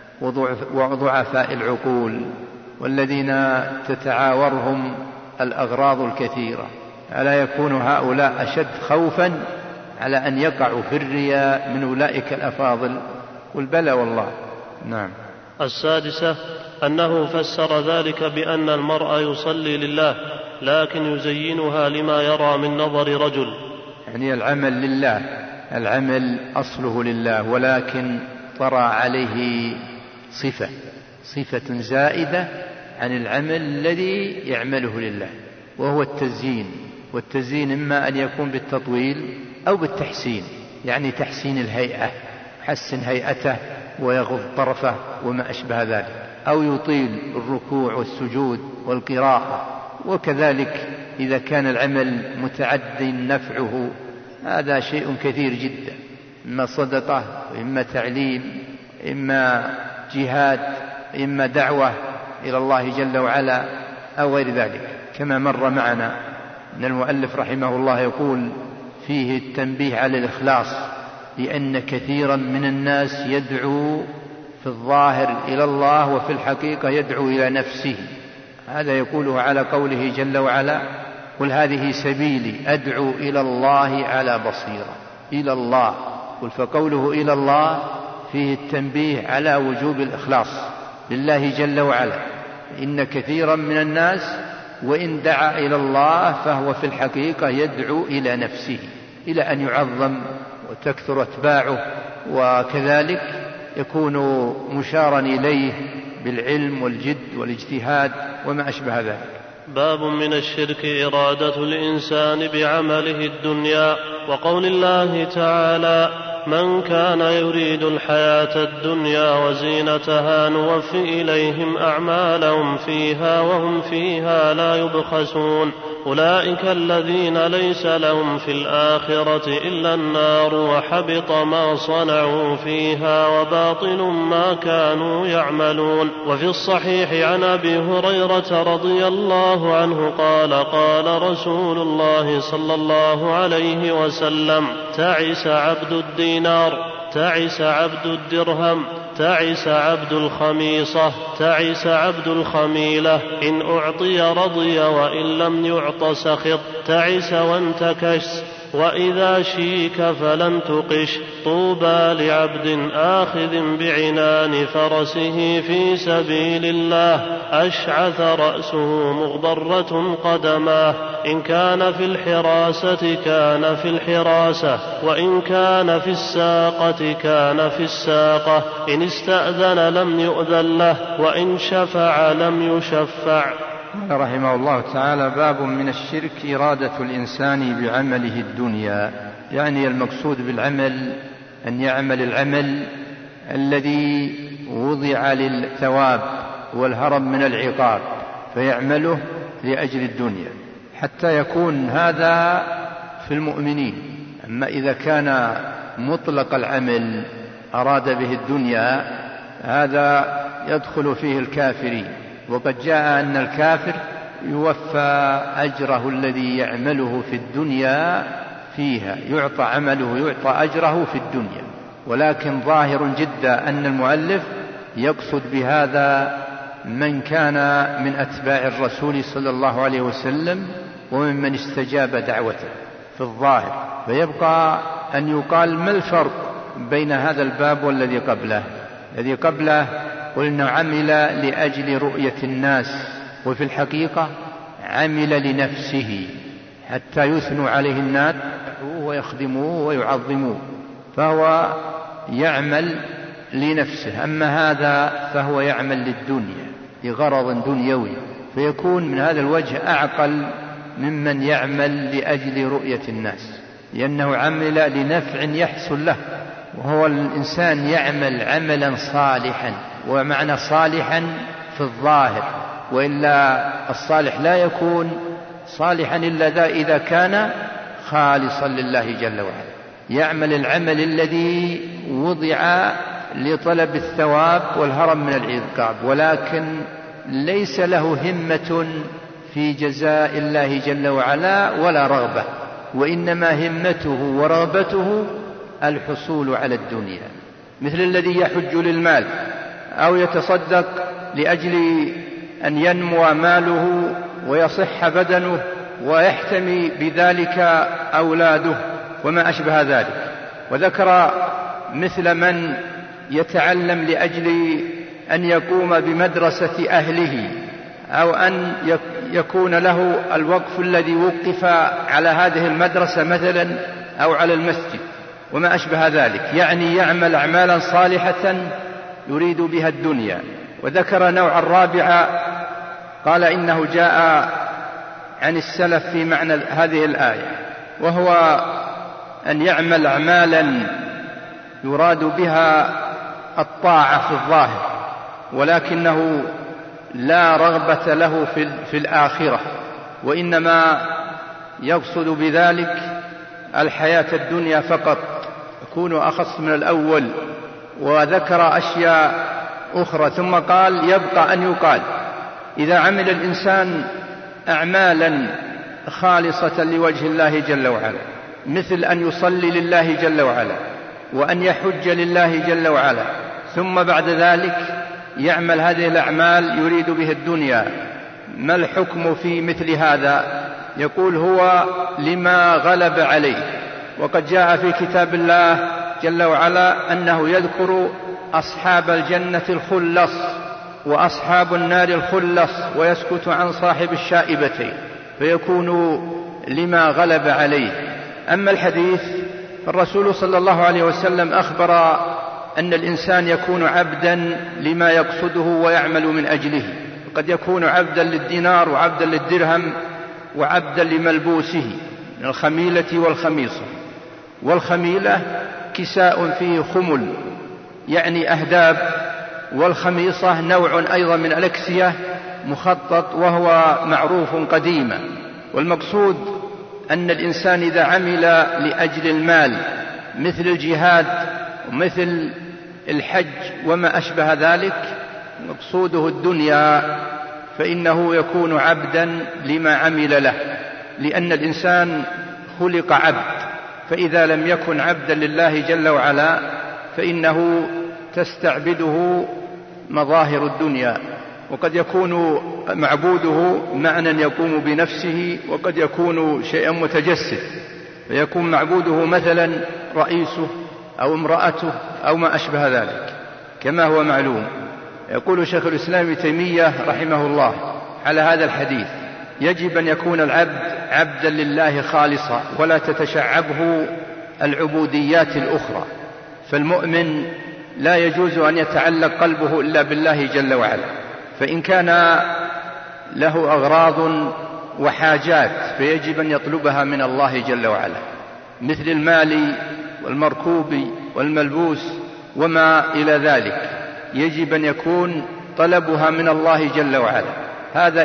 وضعفاء العقول، والذين تتعاورهم الأغراض الكثيرة ألا يكون هؤلاء أشد خوفا على أن يقعوا في الرياء من أولئك الأفاضل؟ قل بلى والله. نعم. السادسة أنه فسر ذلك بأن المرء يصلي لله لكن يزينها لما يرى من نظر رجل، يعني العمل لله، العمل أصله لله، ولكن طرأ عليه صفة زائدة عن العمل الذي يعمله لله، وهو التزيين. والتزيين إما أن يكون بالتطويل أو بالتحسين، يعني تحسين الهيئة، حسن هيئته ويغض طرفه وما أشبه ذلك، أو يطيل الركوع والسجود والقراءة. وكذلك إذا كان العمل متعد نفعه، هذا شيء كثير جدا، إما صدقة، إما تعليم، إما جهاد، إما دعوة إلى الله جل وعلا أو غير ذلك، كما مر معنا أن المؤلف رحمه الله يقول فيه التنبيه على الإخلاص، لأن كثيرا من الناس يدعو في الظاهر إلى الله وفي الحقيقة يدعو إلى نفسه. هذا يقوله على قوله جل وعلا: قل هذه سبيلي أدعو إلى الله على بصيرة. إلى الله، قل فقوله إلى الله فيه التنبيه على وجوب الإخلاص لله جل وعلا. إن كثيرا من الناس وإن دعا إلى الله فهو في الحقيقة يدعو إلى نفسه، إلى أن يعظم وتكثر أتباعه، وكذلك يكون مشارا إليه بالعلم والجد والاجتهاد وما أشبه ذلك. باب من الشرك إرادة الإنسان بعمله الدنيا، وقول الله تعالى: من كان يريد الحياة الدنيا وزينتها نوفي إليهم أعمالهم فيها وهم فيها لا يبخسون، أولئك الذين ليس لهم في الآخرة إلا النار وحبط ما صنعوا فيها وباطل ما كانوا يعملون. وفي الصحيح عن أبي هريرة رضي الله عنه قال: قال رسول الله صلى الله عليه وسلم: تعس عبد الدينار، تعس عبد الدرهم، تعس عبد الخميصة، تعس عبد الخميلة، إن أعطي رضي وإن لم يعط سخط، تعس وانتكس، وإذا شيك فلن تقش. طوبى لعبد آخذ بعنان فرسه في سبيل الله، أشعث رأسه مغبرة قدماه، إن كان في الحراسة كان في الحراسة، وإن كان في الساقة كان في الساقة، إن استأذن لم يؤذن له، وإن شفع لم يشفع. رحمه الله تعالى: باب من الشرك إرادة الإنسان بعمله الدنيا، يعني المقصود بالعمل أن يعمل العمل الذي وضع للثواب والهرب من العقاب، فيعمله لأجل الدنيا حتى يكون هذا في المؤمنين. أما إذا كان مطلق العمل أراد به الدنيا، هذا يدخل فيه الكافرين. وقد جاء أن الكافر يوفى أجره الذي يعمله في الدنيا فيها، يعطى عمله، يعطى أجره في الدنيا. ولكن ظاهر جدا أن المؤلف يقصد بهذا من كان من أتباع الرسول صلى الله عليه وسلم وممن استجاب دعوته في الظاهر. فيبقى أن يقال ما الفرق بين هذا الباب والذي قبله؟ الذي قبله قلنا عمل لأجل رؤية الناس، وفي الحقيقة عمل لنفسه حتى يثنوا عليه الناس ويخدموه ويعظموه، فهو يعمل لنفسه. أما هذا فهو يعمل للدنيا لغرض دنيوي، فيكون من هذا الوجه أعقل ممن يعمل لأجل رؤية الناس، لأنه عمل لنفع يحصل له، وهو الإنسان يعمل عملا صالحا. ومعنى صالحا في الظاهر، وإلا الصالح لا يكون صالحا إلا إذا كان خالصا لله جل وعلا. يعمل العمل الذي وضع لطلب الثواب والهرب من العقاب، ولكن ليس له همة في جزاء الله جل وعلا ولا رغبة، وإنما همته ورغبته الحصول على الدنيا، مثل الذي يحج للمال أو يتصدق لأجل أن ينمو ماله ويصح بدنه ويحتمي بذلك أولاده وما أشبه ذلك. وذكر مثل من يتعلم لأجل أن يقوم بمدرسة أهله، أو أن يكون له الوقف الذي وقف على هذه المدرسة مثلا أو على المسجد وما أشبه ذلك، يعني يعمل أعمالا صالحة يريد بها الدنيا. وذكر نوع الرابع، قال إنه جاء عن السلف في معنى هذه الآية، وهو أن يعمل أعمالا يراد بها الطاعة في الظاهر، ولكنه لا رغبة له في الآخرة، وإنما يقصد بذلك الحياة الدنيا فقط، يكون أخص من الأول. وذكر أشياء أخرى ثم قال: يبقى أن يقال إذا عمل الإنسان أعمالا خالصة لوجه الله جل وعلا، مثل أن يصلي لله جل وعلا، وأن يحج لله جل وعلا، ثم بعد ذلك يعمل هذه الأعمال يريد به الدنيا، ما الحكم في مثل هذا؟ يقول: هو لما غلب عليه. وقد جاء في كتاب الله جل وعلا أنه يذكر أصحاب الجنة الخلص وأصحاب النار الخلص، ويسكت عن صاحب الشائبتين، فيكون لما غلب عليه. أما الحديث فالرسول صلى الله عليه وسلم أخبر أن الإنسان يكون عبدا لما يقصده ويعمل من أجله، قد يكون عبدا للدينار وعبدا للدرهم وعبدا لملبوسه من الخميلة والخميصة. والخميلة كساء فيه خمل يعني أهداب، والخميصة نوع أيضا من الأكسية مخطط وهو معروف قديما. والمقصود أن الإنسان إذا عمل لأجل المال مثل الجهاد ومثل الحج وما أشبه ذلك، مقصوده الدنيا، فإنه يكون عبدا لما عمل له، لأن الإنسان خلق عبد، فإذا لم يكن عبدا لله جل وعلا فإنه تستعبده مظاهر الدنيا. وقد يكون معبوده معنى يقوم بنفسه، وقد يكون شيئا متجسد، فيكون معبوده مثلا رئيسه أو امرأته أو ما أشبه ذلك كما هو معلوم. يقول شيخ الإسلام ابن تيمية رحمه الله على هذا الحديث: يجب أن يكون العبد عبدا لله خالصا، ولا تتشعبه العبوديات الأخرى. فالمؤمن لا يجوز أن يتعلق قلبه إلا بالله جل وعلا، فإن كان له أغراض وحاجات فيجب أن يطلبها من الله جل وعلا، مثل المال والمركوب والملبوس وما إلى ذلك، يجب أن يكون طلبها من الله جل وعلا. هذا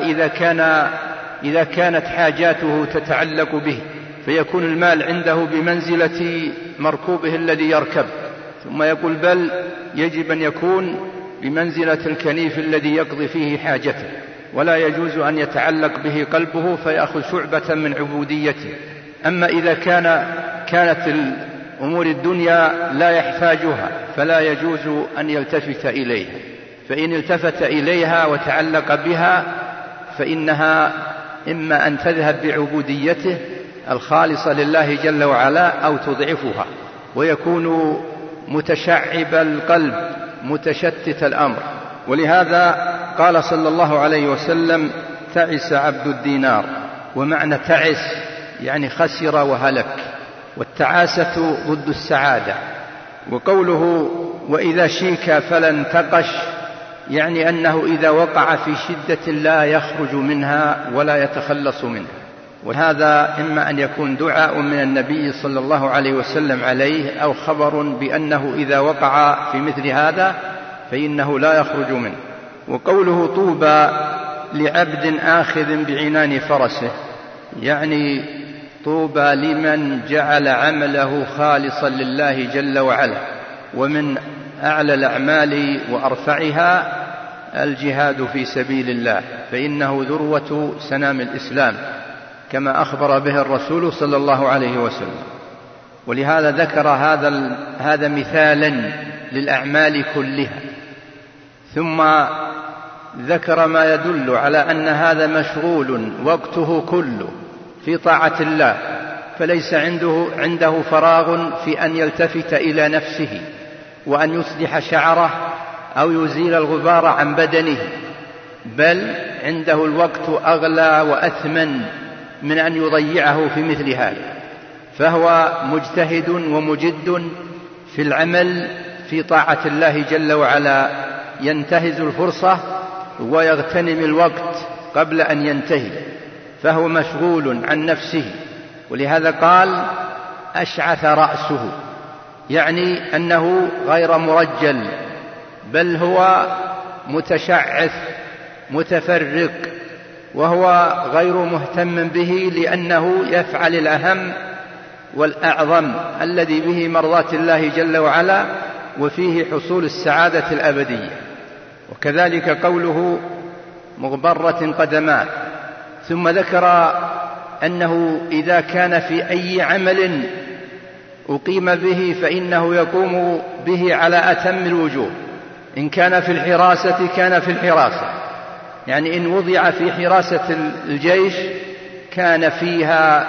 إذا كانت حاجاته تتعلق به، فيكون المال عنده بمنزلة مركوبه الذي يركب. ثم يقول: بل يجب أن يكون بمنزلة الكنيف الذي يقضي فيه حاجته، ولا يجوز أن يتعلق به قلبه فيأخذ شعبة من عبوديته. أما إذا كانت الأمور الدنيا لا يحتاجها فلا يجوز أن يلتفت إليها، فإن التفت إليها وتعلق بها فإنها إما أن تذهب بعبوديته الخالصة لله جل وعلا أو تضعفها، ويكون متشعب القلب متشتت الأمر. ولهذا قال صلى الله عليه وسلم: تعس عبد الدينار. ومعنى تعس يعني خسر وهلك، والتعاسة ضد السعادة. وقوله: وإذا شيك فلا انتقش، يعني أنه إذا وقع في شدة لا يخرج منها ولا يتخلص منها. وهذا إما أن يكون دعاء من النبي صلى الله عليه وسلم عليه، أو خبر بأنه إذا وقع في مثل هذا فإنه لا يخرج منه. وقوله: طوبى لعبد آخذ بعنان فرسه، يعني طوبى لمن جعل عمله خالصا لله جل وعلا. ومن أعلى الأعمال وأرفعها الجهاد في سبيل الله، فإنه ذروة سنام الإسلام كما أخبر به الرسول صلى الله عليه وسلم. ولهذا ذكر هذا مثالا للأعمال كلها، ثم ذكر ما يدل على أن هذا مشغول وقته كله في طاعة الله، فليس عنده فراغ في أن يلتفت إلى نفسه وأن يصلح شعره أو يزيل الغبار عن بدنه، بل عنده الوقت أغلى وأثمن من أن يضيعه في مثل هذا، فهو مجتهد ومجد في العمل في طاعة الله جل وعلا، ينتهز الفرصة ويغتنم الوقت قبل أن ينتهي، فهو مشغول عن نفسه. ولهذا قال أشعث رأسه، يعني أنه غير مرجل، بل هو متشعث متفرق، وهو غير مهتم به، لأنه يفعل الأهم والأعظم الذي به مرضاة الله جل وعلا وفيه حصول السعادة الأبدية. وكذلك قوله مغبرة قدماه، ثم ذكر أنه إذا كان في أي عمل أقيم به فإنه يقوم به على أتم الوجوه. إن كان في الحراسة كان في الحراسة، يعني إن وضع في حراسة الجيش كان فيها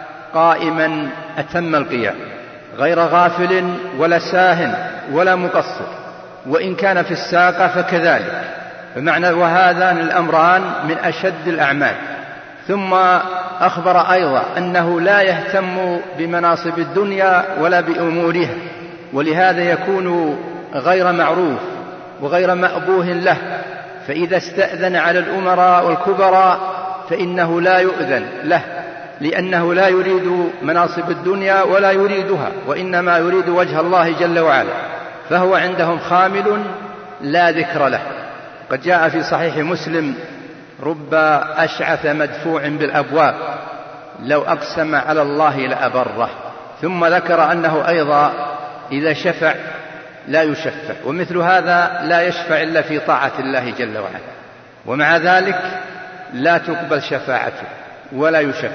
قائما أتم القيام، غير غافل ولا ساهن ولا مقصر. وإن كان في الساقة فكذلك، بمعنى وهذان الأمران من أشد الأعمال. ثم أخبر أيضا أنه لا يهتم بمناصب الدنيا ولا بأمورها، ولهذا يكون غير معروف وغير مأبوه له، فإذا استأذن على الأمراء والكبراء فإنه لا يؤذن له، لأنه لا يريد مناصب الدنيا ولا يريدها، وإنما يريد وجه الله جل وعلا، فهو عندهم خامل لا ذكر له. قد جاء في صحيح مسلم رب أشعث مدفوع بالأبواب لو أقسم على الله لأبره. ثم ذكر أنه أيضا إذا شفع لا يشفع، ومثل هذا لا يشفع إلا في طاعة الله جل وعلا، ومع ذلك لا تقبل شفاعته ولا يشفع.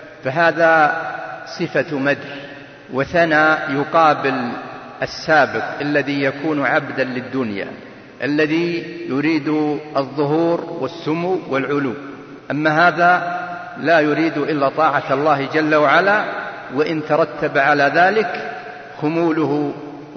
فهذا صفة مدح وثناء يقابل السابق الذي يكون عبدا للدنيا، الذي يريد الظهور والسمو والعلو. أما هذا لا يريد إلا طاعة الله جل وعلا، وإن ترتب على ذلك خموله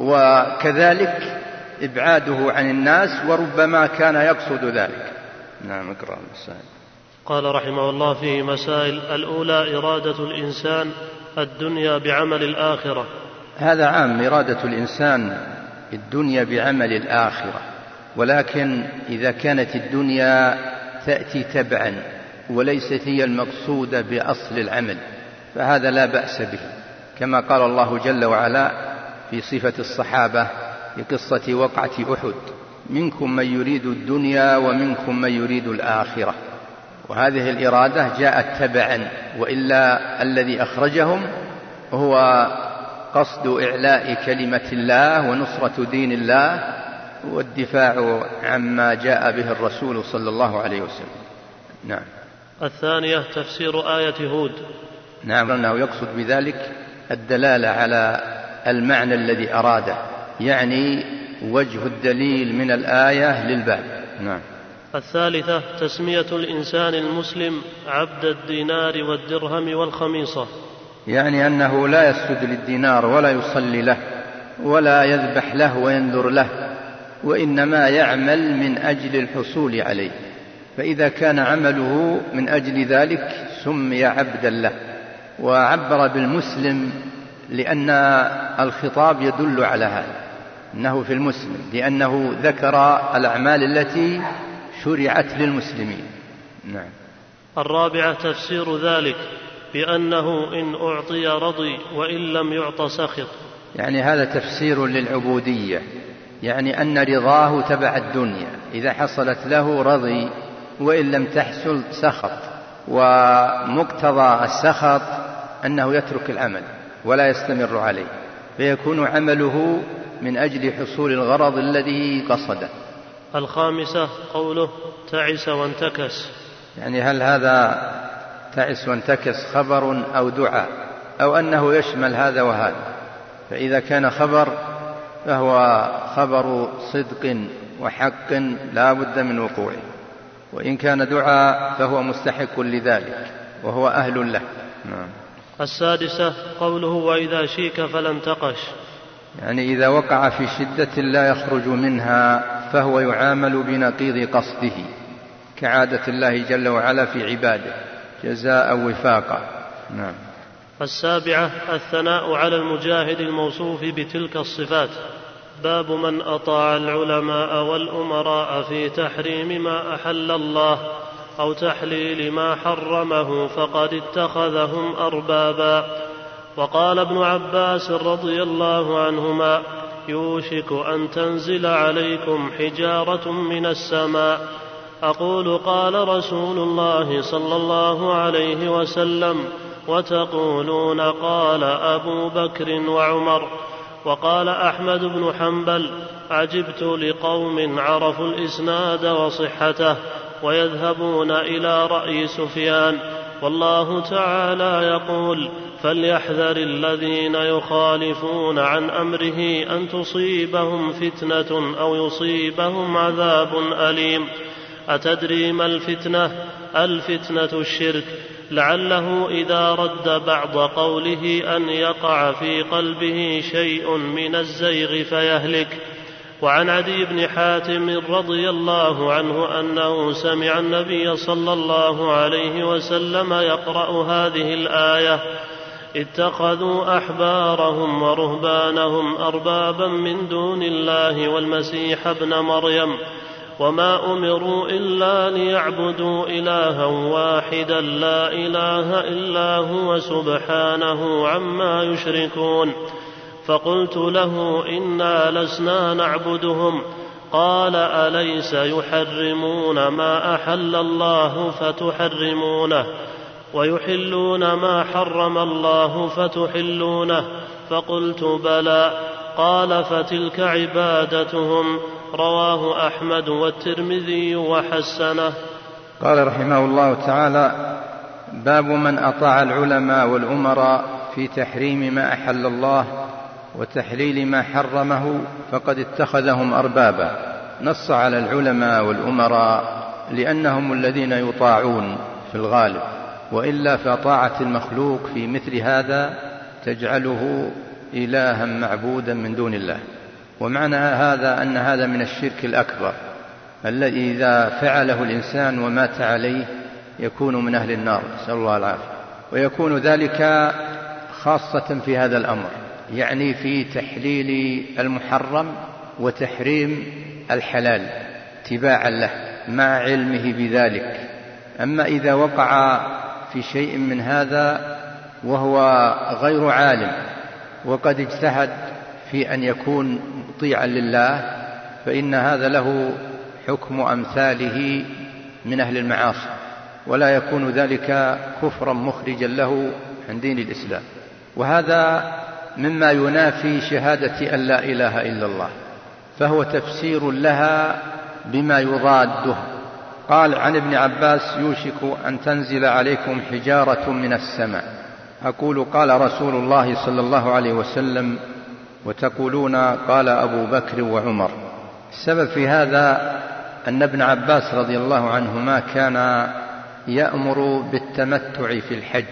وكذلك إبعاده عن الناس، وربما كان يقصد ذلك. نعم، اقرأ المسائل. قال رحمه الله فيه مسائل: الأولى إرادة الإنسان الدنيا بعمل الآخرة. هذا عام، إرادة الإنسان الدنيا بعمل الآخرة، ولكن إذا كانت الدنيا تأتي تبعا وليست هي المقصودة بأصل العمل فهذا لا بأس به، كما قال الله جل وعلا في صفة الصحابة في قصة وقعة أحد: منكم من يريد الدنيا ومنكم من يريد الآخرة. وهذه الإرادة جاءت تبعا، وإلا الذي أخرجهم هو قصد إعلاء كلمة الله ونصرة دين الله والدفاع عما جاء به الرسول صلى الله عليه وسلم. نعم. الثانية تفسير آية هود. نعم، أنه يقصد بذلك الدلالة على المعنى الذي أراده، يعني وجه الدليل من الآية للباب. نعم. الثالثة تسمية الإنسان المسلم عبد الدينار والدرهم والخميصة، يعني أنه لا يسجد للدينار ولا يصلي له ولا يذبح له وينذر له، وإنما يعمل من أجل الحصول عليه، فإذا كان عمله من أجل ذلك سمي عبدا له. وعبر بالمسلم لأن الخطاب يدل على هذا، أنه في المسلم، لأنه ذكر الأعمال التي شرعت للمسلمين. نعم. الرابعة تفسير ذلك بأنه إن أعطي رضي وإن لم يعط سخط، يعني هذا تفسير للعبودية، يعني أن رضاه تبع الدنيا، إذا حصلت له رضي وإن لم تحصل سخط، ومقتضى السخط أنه يترك العمل ولا يستمر عليه، فيكون عمله من أجل حصول الغرض الذي قصده. الخامسة قوله تعس وانتكس، يعني هل هذا تعس وانتكس خبر أو دعاء، أو أنه يشمل هذا وهذا؟ فإذا كان خبر فهو خبر صدق وحق لا بد من وقوعه، وإن كان دعاء فهو مستحق لذلك وهو أهل له. نعم. السادسة قوله وإذا شيك فلا انتقش، يعني إذا وقع في شدة لا يخرج منها فهو يعامل بنقيض قصده كعادة الله جل وعلا في عباده جزاء وفاقا. نعم. السابعة الثناء على المجاهد الموصوف بتلك الصفات. باب من أطاع العلماء والأمراء في تحريم ما أحل الله أو تحليل ما حرمه فقد اتخذهم أربابا. وقال ابن عباس رضي الله عنهما يوشك أن تنزل عليكم حجارة من السماء. أقول قال رسول الله صلى الله عليه وسلم وتقولون قال أبو بكر وعمر. وقال أحمد بن حنبل عجبت لقوم عرفوا الإسناد وصحته ويذهبون إلى رأي سفيان والله تعالى يقول فليحذر الذين يخالفون عن أمره أن تصيبهم فتنة أو يصيبهم عذاب أليم. أتدري ما الفتنة؟ الفتنة الشرك. لعله إذا رد بعض قوله أن يقع في قلبه شيء من الزيغ فيهلك. وعن عدي بن حاتم رضي الله عنه أنه سمع النبي صلى الله عليه وسلم يقرأ هذه الآية اتخذوا أحبارهم ورهبانهم أربابا من دون الله والمسيح ابن مريم وما أمروا إلا ليعبدوا إلها واحدا لا إله إلا هو سبحانه عما يشركون. فقلت له إنا لسنا نعبدهم. قال أليس يحرمون ما أحل الله فتحرمونه ويحلون ما حرم الله فتحلونه؟ فقلت بلى. قال فتلك عبادتهم. رواه أحمد والترمذي وحسنه. قال رحمه الله تعالى باب من أطاع العلماء والأمراء في تحريم ما أحل الله وتحليل ما حرمه فقد اتخذهم أربابا. نص على العلماء والأمراء لأنهم الذين يطاعون في الغالب، وإلا فطاعة المخلوق في مثل هذا تجعله إلها معبودا من دون الله. ومعنى هذا أن هذا من الشرك الأكبر الذي إذا فعله الإنسان ومات عليه يكون من أهل النار، نسأل الله العافية. ويكون ذلك خاصة في هذا الأمر، يعني في تحليل المحرم وتحريم الحلال اتباعا له مع علمه بذلك. أما إذا وقع في شيء من هذا وهو غير عالم وقد اجتهد في أن يكون مطيعا لله فإن هذا له حكم أمثاله من أهل المعاصي، ولا يكون ذلك كفرا مخرجا له عن دين الإسلام. وهذا مما ينافي شهادة أن لا إله إلا الله، فهو تفسير لها بما يضاده. قال عن ابن عباس يوشك أن تنزل عليكم حجارة من السماء. أقول قال رسول الله صلى الله عليه وسلم وتقولون قال أبو بكر وعمر. السبب في هذا أن ابن عباس رضي الله عنهما كان يأمر بالتمتع في الحج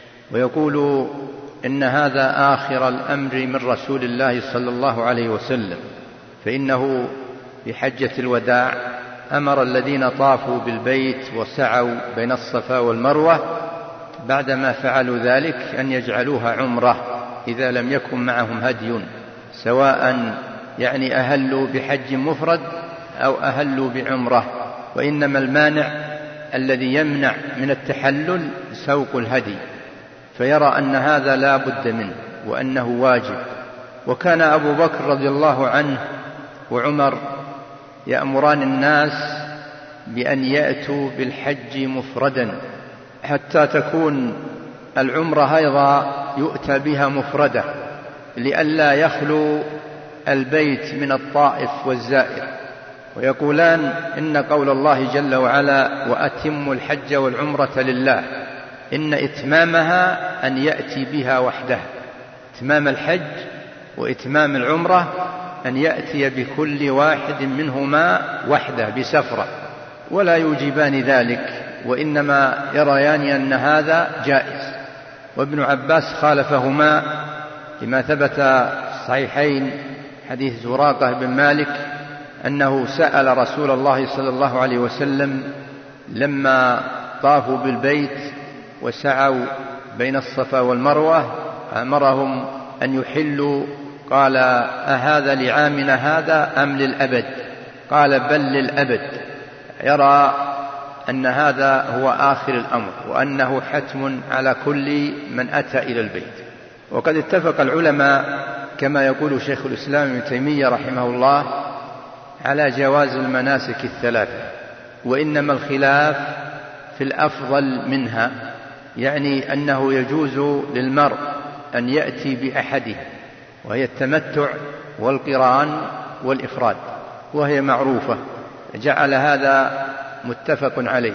ويقول إن هذا آخر الأمر من رسول الله صلى الله عليه وسلم، فإنه في حجة الوداع أمر الذين طافوا بالبيت وسعوا بين الصفا والمروة بعدما فعلوا ذلك أن يجعلوها عمرة إذا لم يكن معهم هدي، سواء يعني أهلوا بحج مفرد أو أهلوا بعمرة. وإنما المانع الذي يمنع من التحلل سوق الهدي، فيرى أن هذا لا بد منه وأنه واجب. وكان أبو بكر رضي الله عنه وعمر يأمران الناس بأن يأتوا بالحج مفردا حتى تكون العمرة أيضا يؤتى بها مفردة لئلا يخلو البيت من الطائف والزائر. ويقولان إن قول الله جل وعلا وأتموا الحج والعمرة لله إن إتمامها أن يأتي بها وحده، إتمام الحج وإتمام العمرة أن يأتي بكل واحد منهما وحده بسفرة، ولا يوجبان ذلك وإنما يريان أن هذا جائز. وابن عباس خالفهما لما ثبت في الصحيحين حديث زراقة بن مالك أنه سأل رسول الله صلى الله عليه وسلم لما طافوا بالبيت وسعوا بين الصفا والمروة أمرهم أن يحلوا، قال أهذا لعامنا هذا أم للأبد؟ قال بل للأبد، يرى أن هذا هو آخر الأمر وأنه حتم على كل من أتى إلى البيت. وقد اتفق العلماء كما يقول شيخ الإسلام ابن تيمية رحمه الله على جواز المناسك الثلاثة، وإنما الخلاف في الأفضل منها، يعني أنه يجوز للمرء أن يأتي بأحدها، وهي التمتع والقران والإفراد، وهي معروفة، جعل هذا متفق عليه.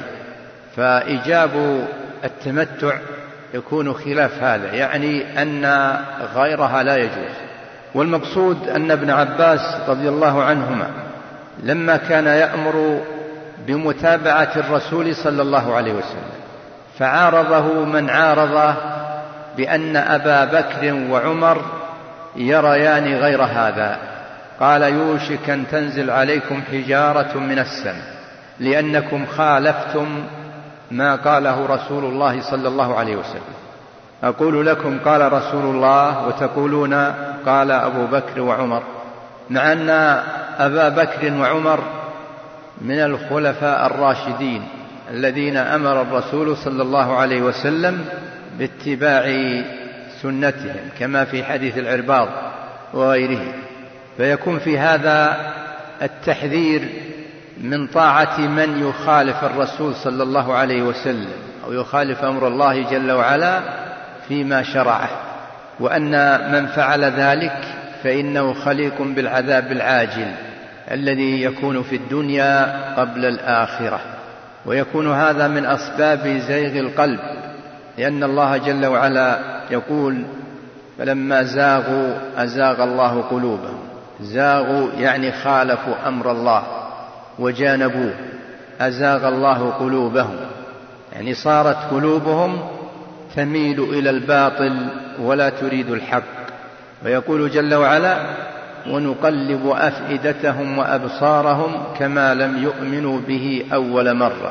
فإيجاب التمتع يكون خلاف هذا، يعني أن غيرها لا يجوز. والمقصود أن ابن عباس رضي الله عنهما لما كان يأمر بمتابعة الرسول صلى الله عليه وسلم فعارضه من عارضه بأن أبا بكر وعمر يريان غير هذا، قال يوشك أن تنزل عليكم حجارة من السماء لأنكم خالفتم ما قاله رسول الله صلى الله عليه وسلم. أقول لكم قال رسول الله وتقولون قال أبو بكر وعمر، مع أن أبا بكر وعمر من الخلفاء الراشدين الذين أمر الرسول صلى الله عليه وسلم باتباع سنتهم كما في حديث العرباض وغيره. فيكون في هذا التحذير من طاعة من يخالف الرسول صلى الله عليه وسلم أو يخالف أمر الله جل وعلا فيما شرعه، وأن من فعل ذلك فإنه خليق بالعذاب العاجل الذي يكون في الدنيا قبل الآخرة، ويكون هذا من أسباب زيغ القلب، لأن الله جل وعلا يقول فلما زاغوا أزاغ الله قلوبهم. زاغوا يعني خالفوا أمر الله وجانبوه، أزاغ الله قلوبهم يعني صارت قلوبهم تميل إلى الباطل ولا تريد الحق. ويقول جل وعلا ونقلب أفئدتهم وأبصارهم كما لم يؤمنوا به أول مرة.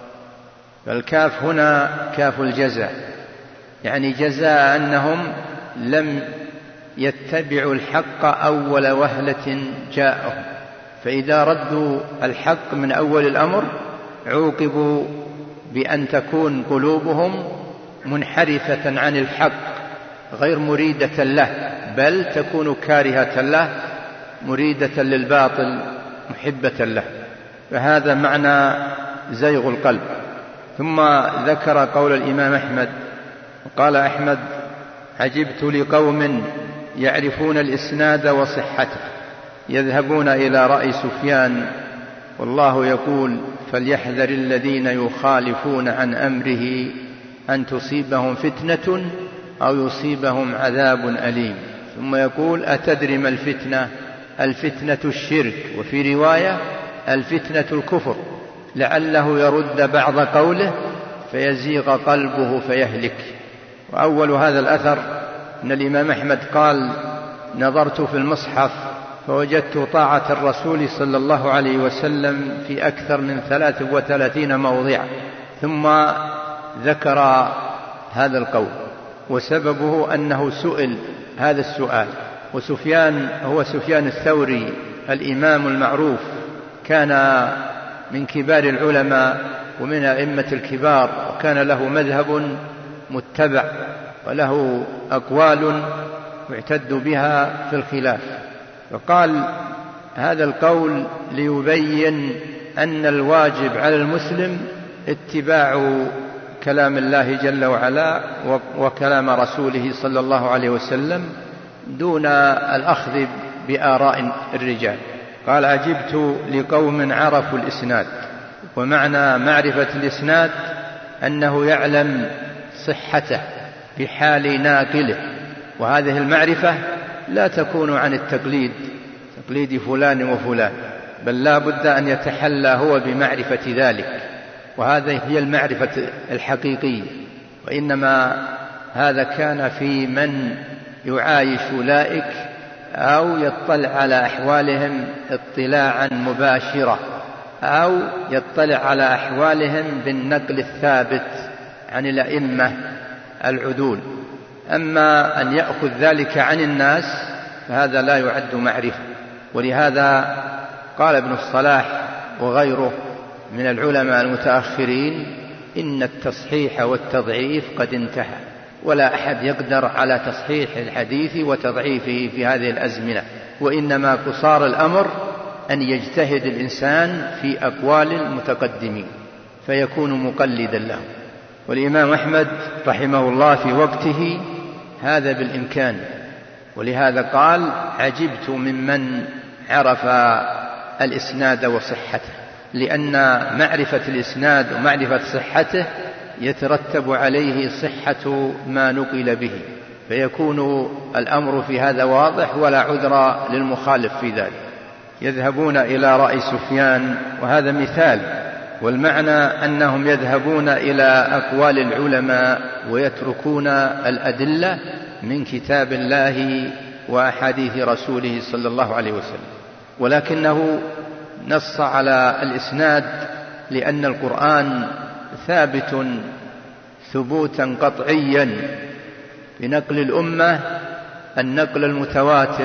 فالكاف هنا كاف الجزاء، يعني جزاء أنهم لم يتبعوا الحق أول وهلة جاءهم، فإذا ردوا الحق من أول الأمر عوقبوا بأن تكون قلوبهم منحرفة عن الحق غير مريدة له، بل تكون كارهة له مريدة للباطل محبة له. فهذا معنى زيغ القلب. ثم ذكر قول الإمام أحمد، قال أحمد عجبت لقوم يعرفون الإسناد وصحته يذهبون إلى رأي سفيان والله يقول فليحذر الذين يخالفون عن أمره أن تصيبهم فتنة أو يصيبهم عذاب أليم. ثم يقول أتدري ما الفتنة؟ الفتنة الشرك، وفي رواية الفتنة الكفر، لعله يرد بعض قوله فيزيغ قلبه فيهلك. وأول هذا الأثر أن الإمام أحمد قال نظرت في المصحف فوجدت طاعة الرسول صلى الله عليه وسلم في أكثر من 33 موضع، ثم ذكر هذا القول، وسببه أنه سئل هذا السؤال. وسفيان هو سفيان الثوري الإمام المعروف، كان من كبار العلماء ومن أئمة الكبار، وكان له مذهب متبع وله أقوال يعتد بها في الخلاف. وقال هذا القول ليبين أن الواجب على المسلم اتباع كلام الله جل وعلا وكلام رسوله صلى الله عليه وسلم دون الأخذ بآراء الرجال. قال عجبت لقوم عرفوا الإسناد، ومعنى معرفة الإسناد أنه يعلم صحته في حال ناقله، وهذه المعرفة لا تكون عن تقليد فلان وفلان، بل لا بد أن يتحلى هو بمعرفة ذلك، وهذه هي المعرفة الحقيقية. وإنما هذا كان في من يعايش أولئك أو يطلع على أحوالهم اطلاعا مباشرة، أو يطلع على أحوالهم بالنقل الثابت عن الأئمة العدول. أما أن يأخذ ذلك عن الناس فهذا لا يعد معرفة. ولهذا قال ابن الصلاح وغيره من العلماء المتأخرين: إن التصحيح والتضعيف قد انتهى، ولا أحد يقدر على تصحيح الحديث وتضعيفه في هذه الأزمنة، وإنما قصار الأمر أن يجتهد الإنسان في أقوال المتقدمين فيكون مقلدا له. والإمام أحمد رحمه الله في وقته هذا بالإمكان، ولهذا قال: عجبت ممن عرف الإسناد وصحته، لأن معرفة الإسناد ومعرفة صحته يترتب عليه صحة ما نقل به، فيكون الأمر في هذا واضح ولا عذر للمخالف في ذلك. يذهبون إلى رأي سفيان، وهذا مثال، والمعنى أنهم يذهبون إلى أقوال العلماء ويتركون الأدلة من كتاب الله وأحاديث رسوله صلى الله عليه وسلم. ولكنه نص على الإسناد لأن القرآن ثابت ثبوتا قطعيا بنقل الأمة النقل المتواتر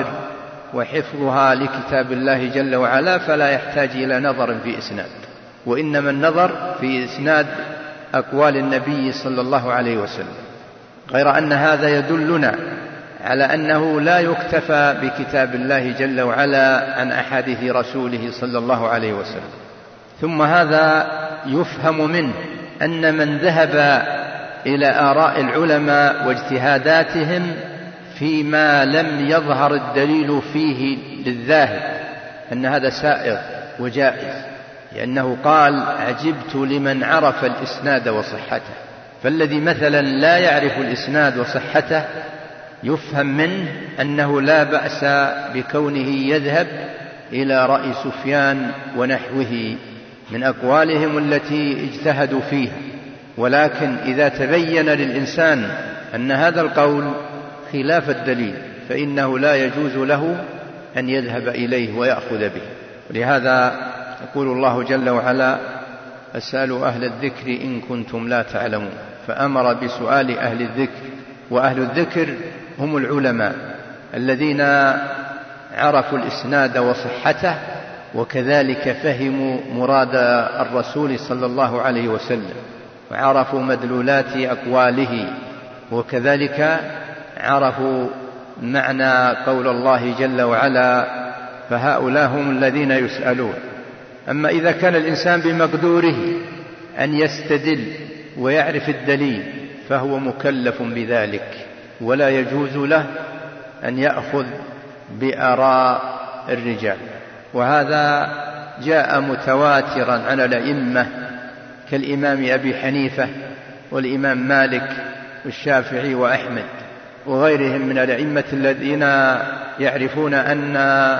وحفظها لكتاب الله جل وعلا، فلا يحتاج إلى نظر في إسناد، وإنما النظر في إسناد أقوال النبي صلى الله عليه وسلم. غير أن هذا يدلنا على أنه لا يكتفى بكتاب الله جل وعلا عن أحاديث رسوله صلى الله عليه وسلم. ثم هذا يفهم منه أن من ذهب إلى آراء العلماء واجتهاداتهم فيما لم يظهر الدليل فيه للذاهب أن هذا سائغ وجائز، لأنه قال: عجبت لمن عرف الإسناد وصحته. فالذي مثلا لا يعرف الإسناد وصحته يفهم منه أنه لا بأس بكونه يذهب إلى رأي سفيان ونحوه من أقوالهم التي اجتهدوا فيها. ولكن إذا تبين للإنسان أن هذا القول خلاف الدليل فإنه لا يجوز له أن يذهب إليه ويأخذ به. ولهذا يقول الله جل وعلا: فاسألوا أهل الذكر إن كنتم لا تعلمون، فأمر بسؤال أهل الذكر، وأهل الذكر هم العلماء الذين عرفوا الإسناد وصحته، وكذلك فهموا مراد الرسول صلى الله عليه وسلم وعرفوا مدلولات أقواله، وكذلك عرفوا معنى قول الله جل وعلا: فهؤلاء هم الذين يسألون. أما إذا كان الإنسان بمقدوره أن يستدل ويعرف الدليل فهو مكلف بذلك، ولا يجوز له أن يأخذ بآراء الرجال. وهذا جاء متواترا عن الأئمة كالإمام أبي حنيفة والإمام مالك والشافعي وأحمد وغيرهم من الأئمة الذين يعرفون أن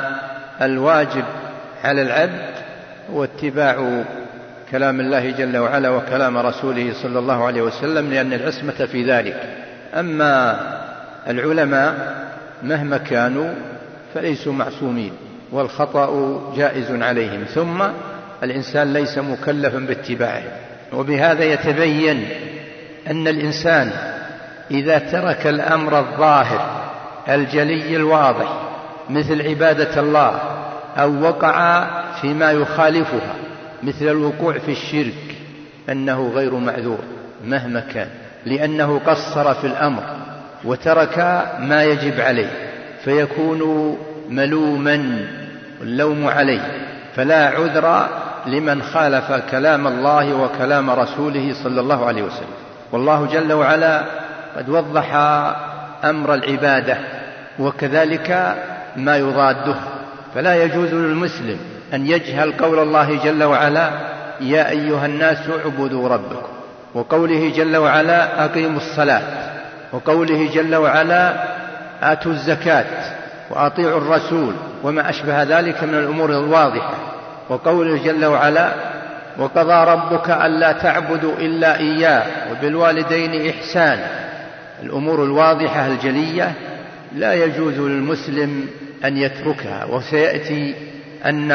الواجب على العبد هو اتباع كلام الله جل وعلا وكلام رسوله صلى الله عليه وسلم، لأن العصمة في ذلك. أما العلماء مهما كانوا فليسوا معصومين، والخطأ جائز عليهم، ثم الإنسان ليس مكلفا باتباعه. وبهذا يتبين أن الإنسان إذا ترك الأمر الظاهر الجلي الواضح مثل عبادة الله أو وقع فيما يخالفها مثل الوقوع في الشرك أنه غير معذور مهما كان، لأنه قصر في الأمر وترك ما يجب عليه، فيكون ملوما واللوم عليه. فلا عذر لمن خالف كلام الله وكلام رسوله صلى الله عليه وسلم. والله جل وعلا قد وضح أمر العبادة وكذلك ما يضاده، فلا يجوز للمسلم أن يجهل قول الله جل وعلا: يا أيها الناس اعبدوا ربكم، وقوله جل وعلا: أقيموا الصلاة، وقوله جل وعلا: آتوا الزكاة وأطيعوا الرسول، وما أشبه ذلك من الأمور الواضحة، وقوله جل وعلا: وقضى ربك ألا تعبدوا إلا إياه وبالوالدين إحسانا. الأمور الواضحة الجلية لا يجوز للمسلم أن يتركها. وسيأتي أن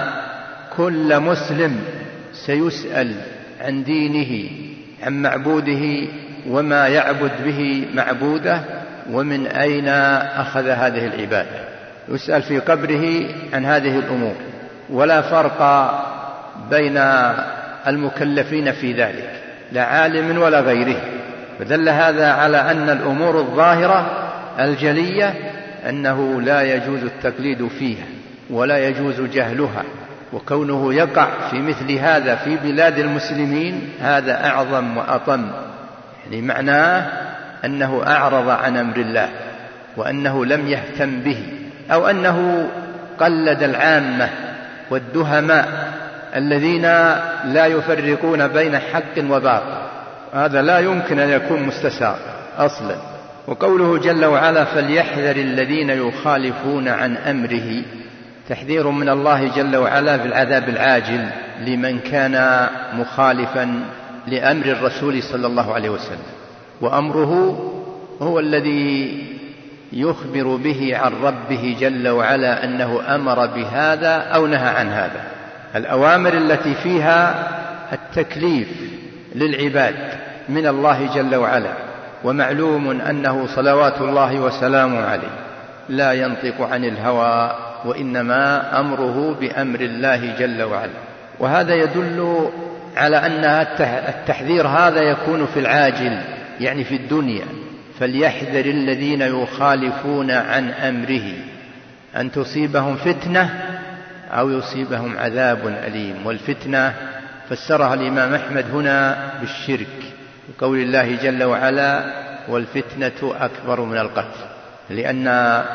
كل مسلم سيسأل عن دينه، عن معبوده وما يعبد به معبوده، ومن أين أخذ هذه العبادة. يسأل في قبره عن هذه الأمور، ولا فرق بين المكلفين في ذلك، لا عالم ولا غيره. فدل هذا على أن الأمور الظاهرة الجلية أنه لا يجوز التقليد فيها ولا يجوز جهلها، وكونه يقع في مثل هذا في بلاد المسلمين هذا أعظم وأطم، يعني معناه أنه أعرض عن أمر الله وأنه لم يهتم به، أو أنه قلد العامة والدهماء الذين لا يفرقون بين حق وباطل. هذا لا يمكن أن يكون مستساغ أصلا. وقوله جل وعلا فليحذر الذين يخالفون عن أمره، تحذير من الله جل وعلا بالعذاب العاجل لمن كان مخالفا لأمر الرسول صلى الله عليه وسلم. وأمره هو الذي يخبر به عن ربه جل وعلا أنه أمر بهذا أو نهى عن هذا. الأوامر التي فيها التكليف للعباد من الله جل وعلا، ومعلوم أنه صلوات الله وسلامه عليه لا ينطق عن الهوى، وإنما أمره بأمر الله جل وعلا. وهذا يدل على أن التحذير هذا يكون في العاجل، يعني في الدنيا. فليحذر الذين يخالفون عن أمره أن تصيبهم فتنة أو يصيبهم عذاب أليم. والفتنة فسرها الإمام أحمد هنا بالشرك، بقول الله جل وعلا والفتنة أكبر من القتل، لأن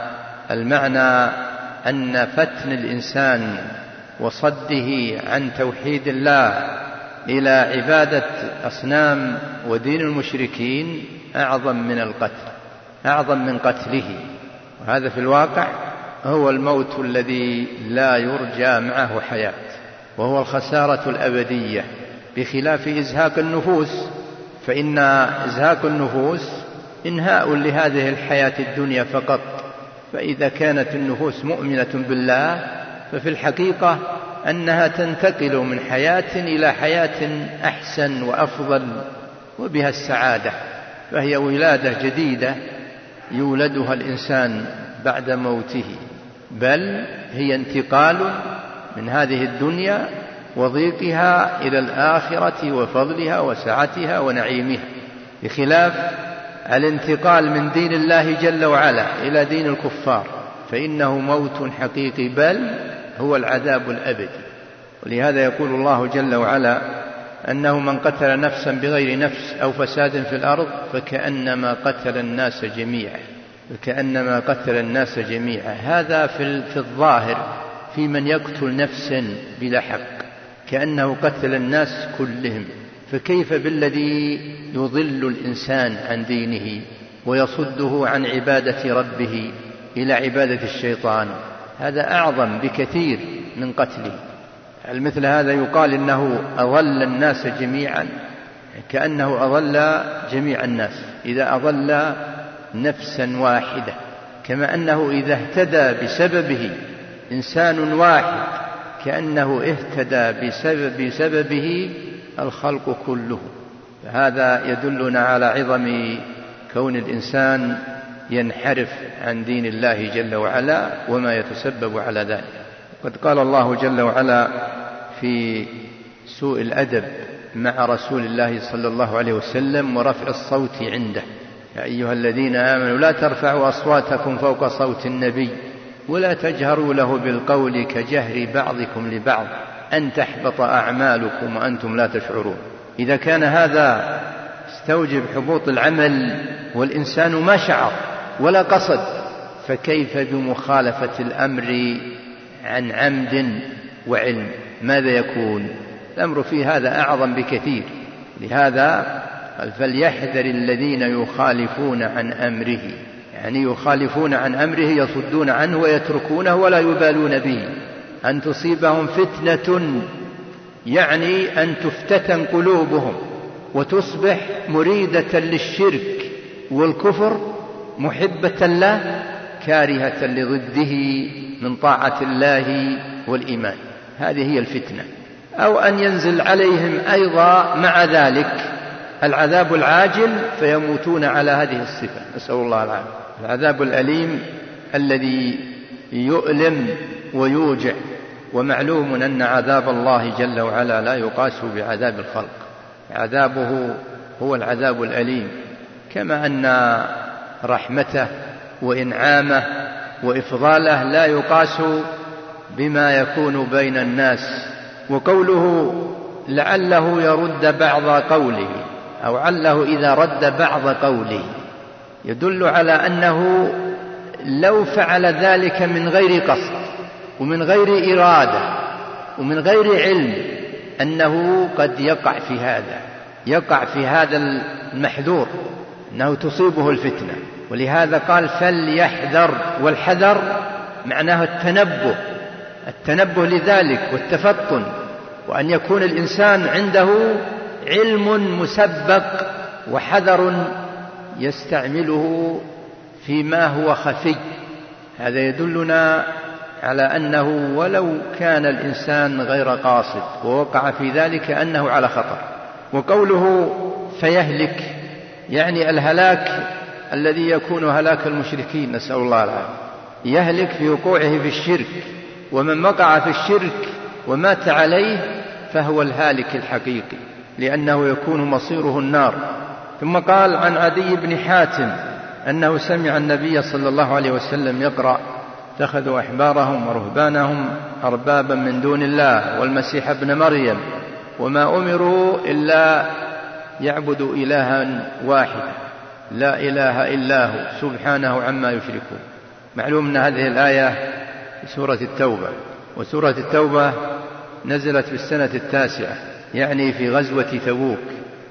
المعنى أن فتن الإنسان وصده عن توحيد الله إلى عبادة أصنام ودين المشركين أعظم من القتل، أعظم من قتله. وهذا في الواقع هو الموت الذي لا يرجى معه حياة، وهو الخسارة الأبدية، بخلاف إزهاق النفوس، فإن إزهاق النفوس إنهاء لهذه الحياة الدنيا فقط. فإذا كانت النفوس مؤمنة بالله ففي الحقيقة أنها تنتقل من حياة إلى حياة أحسن وأفضل، وبها السعادة. فهي ولادة جديدة يولدها الإنسان بعد موته، بل هي انتقال من هذه الدنيا وضيقها إلى الآخرة وفضلها وسعتها ونعيمها، بخلاف الانتقال من دين الله جل وعلا إلى دين الكفار، فإنه موت حقيقي، بل هو العذاب الأبدي. ولهذا يقول الله جل وعلا أنه من قتل نفسا بغير نفس أو فساد في الأرض فكأنما قتل الناس جميعا، فكأنما قتل الناس جميعا. هذا في الظاهر في من يقتل نفسا بلا حق، كأنه قتل الناس كلهم. فكيف بالذي يضل الإنسان عن دينه ويصده عن عبادة ربه إلى عبادة الشيطان؟ هذا أعظم بكثير من قتله. مثل هذا يقال إنه أضل الناس جميعا، كأنه أضل جميع الناس إذا أضل نفسا واحدة، كما أنه إذا اهتدى بسببه إنسان واحد كأنه اهتدى بسببه الخلق كله. فهذا يدلنا على عظم كون الإنسان ينحرف عن دين الله جل وعلا وما يتسبب على ذلك. قد قال الله جل وعلا في سوء الأدب مع رسول الله صلى الله عليه وسلم ورفع الصوت عنده: يا أيها الذين آمنوا لا ترفعوا أصواتكم فوق صوت النبي ولا تجهروا له بالقول كجهر بعضكم لبعض أن تحبط أعمالكم وأنتم لا تشعرون. إذا كان هذا استوجب حبوط العمل والإنسان ما شعر ولا قصد، فكيف بمخالفة الأمر عن عمد وعلم؟ ماذا يكون؟ الأمر في هذا أعظم بكثير. لهذا فليحذر الذين يخالفون عن أمره، يعني يخالفون عن أمره، يصدون عنه ويتركونه ولا يبالون به، أن تصيبهم فتنة، يعني أن تفتتن قلوبهم وتصبح مريدة للشرك والكفر محبة له كارهة لضده من طاعة الله والإيمان. هذه هي الفتنة. أو أن ينزل عليهم أيضا مع ذلك العذاب العاجل فيموتون على هذه الصفة، نسأل الله العافية. العذاب الأليم الذي يؤلم ويوجع، ومعلوم أن عذاب الله جل وعلا لا يقاس بعذاب الخلق، عذابه هو العذاب الأليم، كما أن رحمته وإنعامه وإفضاله لا يقاس بما يكون بين الناس. وقوله لعله يرد بعض قوله أو عله إذا رد بعض قوله يدل على أنه لو فعل ذلك من غير قصد ومن غير إرادة ومن غير علم أنه قد يقع في هذا المحذور، أنه تصيبه الفتنة. ولهذا قال فليحذر، والحذر معناه التنبه لذلك والتفطن، وأن يكون الإنسان عنده علم مسبق وحذر يستعمله فيما هو خفي. هذا يدلنا على أنه ولو كان الإنسان غير قاصد ووقع في ذلك أنه على خطر. وقوله فيهلك يعني الهلاك الذي يكون هلاك المشركين، نسأل الله العافية، يهلك في وقوعه في الشرك، ومن وقع في الشرك ومات عليه فهو الهالك الحقيقي، لأنه يكون مصيره النار. ثم قال عن عدي بن حاتم أنه سمع النبي صلى الله عليه وسلم يقرأ اتخذوا أحبارهم ورهبانهم أربابا من دون الله والمسيح ابن مريم وما أمروا إلا يعبدوا إلها واحدا لا إله إلا هو سبحانه عما يشركون. معلوم أن هذه الآية في سورة التوبة، وسورة التوبة نزلت في السنة 9، يعني في غزوة تبوك،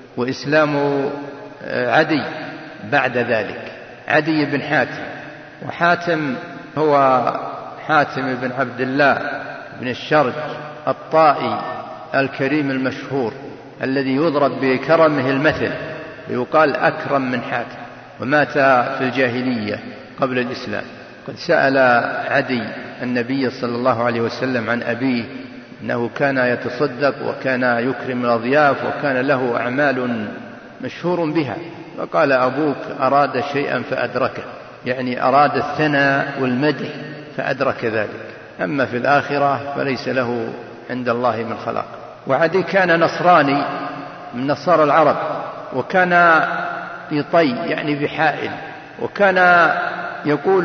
وإسلام عدي بعد ذلك، عدي بن حاتم. وحاتم هو حاتم بن عبد الله بن الشرج الطائي الكريم المشهور الذي يضرب بكرمه المثل، يقال أكرم من حاتم، ومات في الجاهلية قبل الإسلام. قد سأل عدي النبي صلى الله عليه وسلم عن أبيه أنه كان يتصدق وكان يكرم الأضياف وكان له أعمال مشهور بها، فقال أبوك أراد شيئا فأدركه، يعني أراد الثناء والمدح فأدرك ذلك، أما في الآخرة فليس له عند الله من خلاق. وعدي كان نصراني من نصارى العرب، وكان في طي يعني بحائل، وكان يقول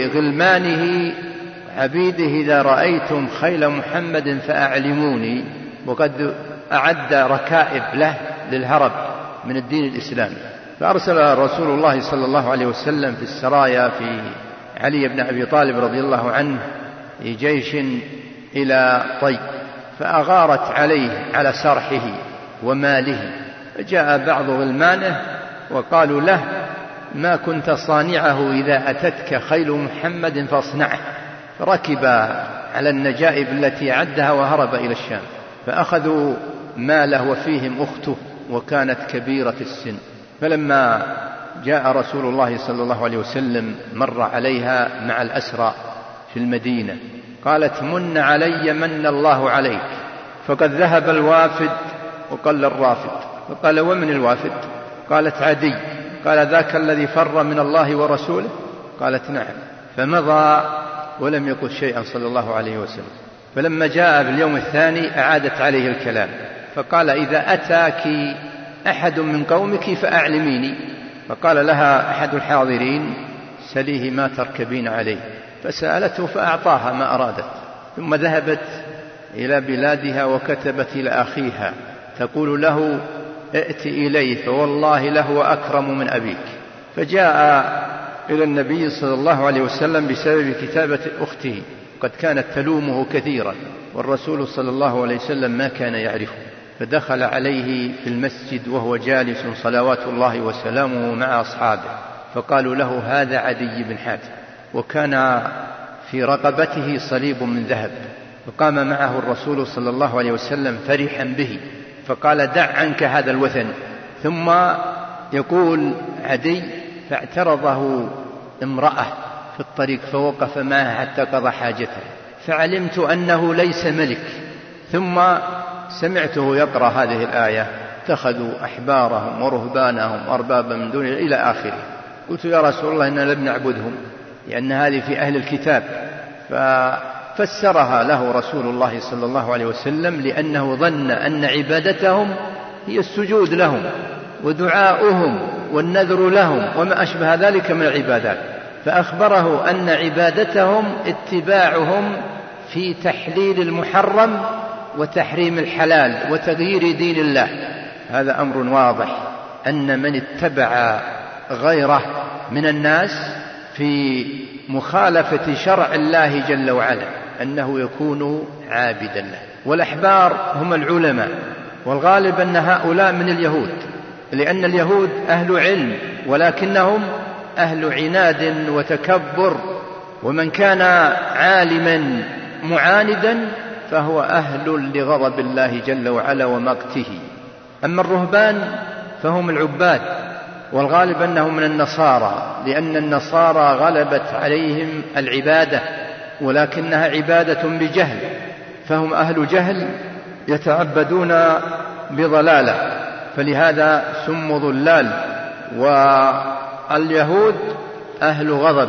لغلمانه عبيده إذا رأيتم خيل محمد فأعلموني، وقد أعد ركائب له للهرب من الدين الإسلامي. فأرسل رسول الله صلى الله عليه وسلم في السرايا في علي بن أبي طالب رضي الله عنه في جيش إلى طي، فأغارت عليه على سرحه وماله، فجاء بعض غلمانه وقالوا له ما كنت صانعه إذا أتتك خيل محمد فاصنعه، فركب على النجائب التي عدها وهرب إلى الشام. فأخذوا ماله وفيهم أخته وكانت كبيرة السن، فلما جاء رسول الله صلى الله عليه وسلم مر عليها مع الأسرى في المدينة، قالت من علي من الله عليك، فقد ذهب الوافد وقل الرافد. فقال ومن الوافد؟ قالت عدي. قال ذاك الذي فر من الله ورسوله؟ قالت نعم. فمضى ولم يقل شيئا صلى الله عليه وسلم. فلما جاء باليوم الثاني أعادت عليه الكلام، فقال إذا أتاك أحد من قومك فأعلميني. فقال لها أحد الحاضرين سليه ما تركبين عليه، فسألته فأعطاها ما أرادت، ثم ذهبت إلى بلادها وكتبت إلى أخيها تقول له ائت إليه فوالله له أكرم من أبيك. فجاء إلى النبي صلى الله عليه وسلم بسبب كتابة أخته، قد كانت تلومه كثيرا، والرسول صلى الله عليه وسلم ما كان يعرفه، فدخل عليه في المسجد وهو جالس صلوات الله وسلامه مع أصحابه، فقالوا له هذا عدي بن حاتم، وكان في رقبته صليب من ذهب. فقام معه الرسول صلى الله عليه وسلم فرحا به، فقال دع عنك هذا الوثن. ثم يقول عدي فاعترضه امرأة في الطريق فوقف معها حتى قضى حاجته، فعلمت أنه ليس ملك، ثم سمعته يقرأ هذه الآية: اتخذوا أحبارهم ورهبانهم أربابا من دون الله إلى آخره. قلت: يا رسول الله، إننا لم نعبدهم، لأن هذه في أهل الكتاب. ففسرها له رسول الله صلى الله عليه وسلم، لأنه ظن أن عبادتهم هي السجود لهم ودعاؤهم والنذر لهم وما أشبه ذلك من العبادات، فأخبره أن عبادتهم اتباعهم في تحليل المحرم وتحريم الحلال وتغيير دين الله. هذا أمر واضح، أن من اتبع غيره من الناس في مخالفة شرع الله جل وعلا أنه يكون عابدا له. والأحبار هم العلماء، والغالب أن هؤلاء من اليهود، لأن اليهود أهل علم ولكنهم أهل عناد وتكبر، ومن كان عالما معاندا فهو أهل لغضب الله جل وعلا ومقته. أما الرهبان فهم العباد، والغالب أنهم من النصارى، لأن النصارى غلبت عليهم العبادة ولكنها عبادة بجهل، فهم أهل جهل يتعبدون بضلالة، فلهذا سموا ضلال. واليهود أهل غضب،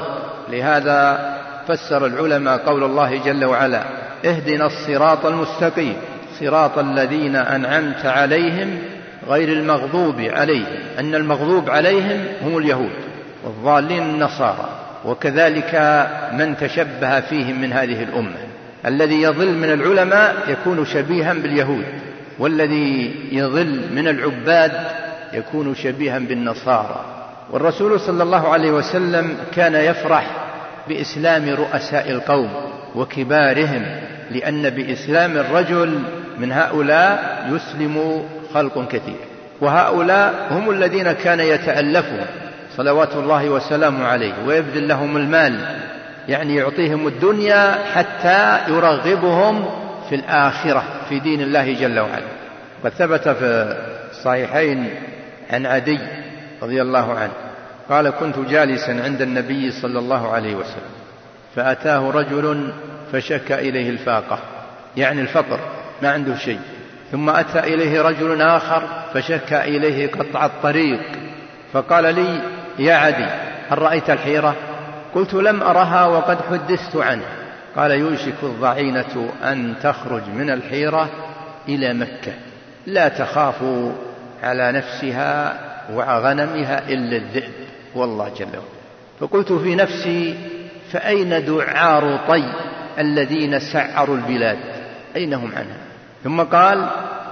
لهذا فسر العلماء قول الله جل وعلا: اهدنا الصراط المستقيم صراط الذين أنعمت عليهم غير المغضوب عليهم، أن المغضوب عليهم هم اليهود والضالين النصارى، وكذلك من تشبه فيهم من هذه الأمة. الذي يضل من العلماء يكون شبيها باليهود، والذي يضل من العباد يكون شبيها بالنصارى. والرسول صلى الله عليه وسلم كان يفرح بإسلام رؤساء القوم وكبارهم، لأن بإسلام الرجل من هؤلاء يسلم خلق كثير، وهؤلاء هم الذين كان يتألفهم صلوات الله وسلامه عليه ويبذل لهم المال، يعني يعطيهم الدنيا حتى يرغبهم في الآخرة في دين الله جل وعلا. قد ثبت في الصحيحين عن عدي رضي الله عنه قال: كنت جالسا عند النبي صلى الله عليه وسلم، فأتاه رجل فشكى إليه الفاقة، يعني الفقر، ما عنده شيء. ثم أتى إليه رجل آخر فشكى إليه قطع الطريق، فقال لي: يا عدي، هل رأيت الحيرة؟ قلت: لم أرها وقد حدثت عنه. قال: يوشك الضعينة أن تخرج من الحيرة إلى مكة، لا تخاف على نفسها وغنمها إلا الذئب والله جل وعلا. فقلت في نفسي: فأين دعار طي الذين سعروا البلاد، أين هم عنها؟ ثم قال: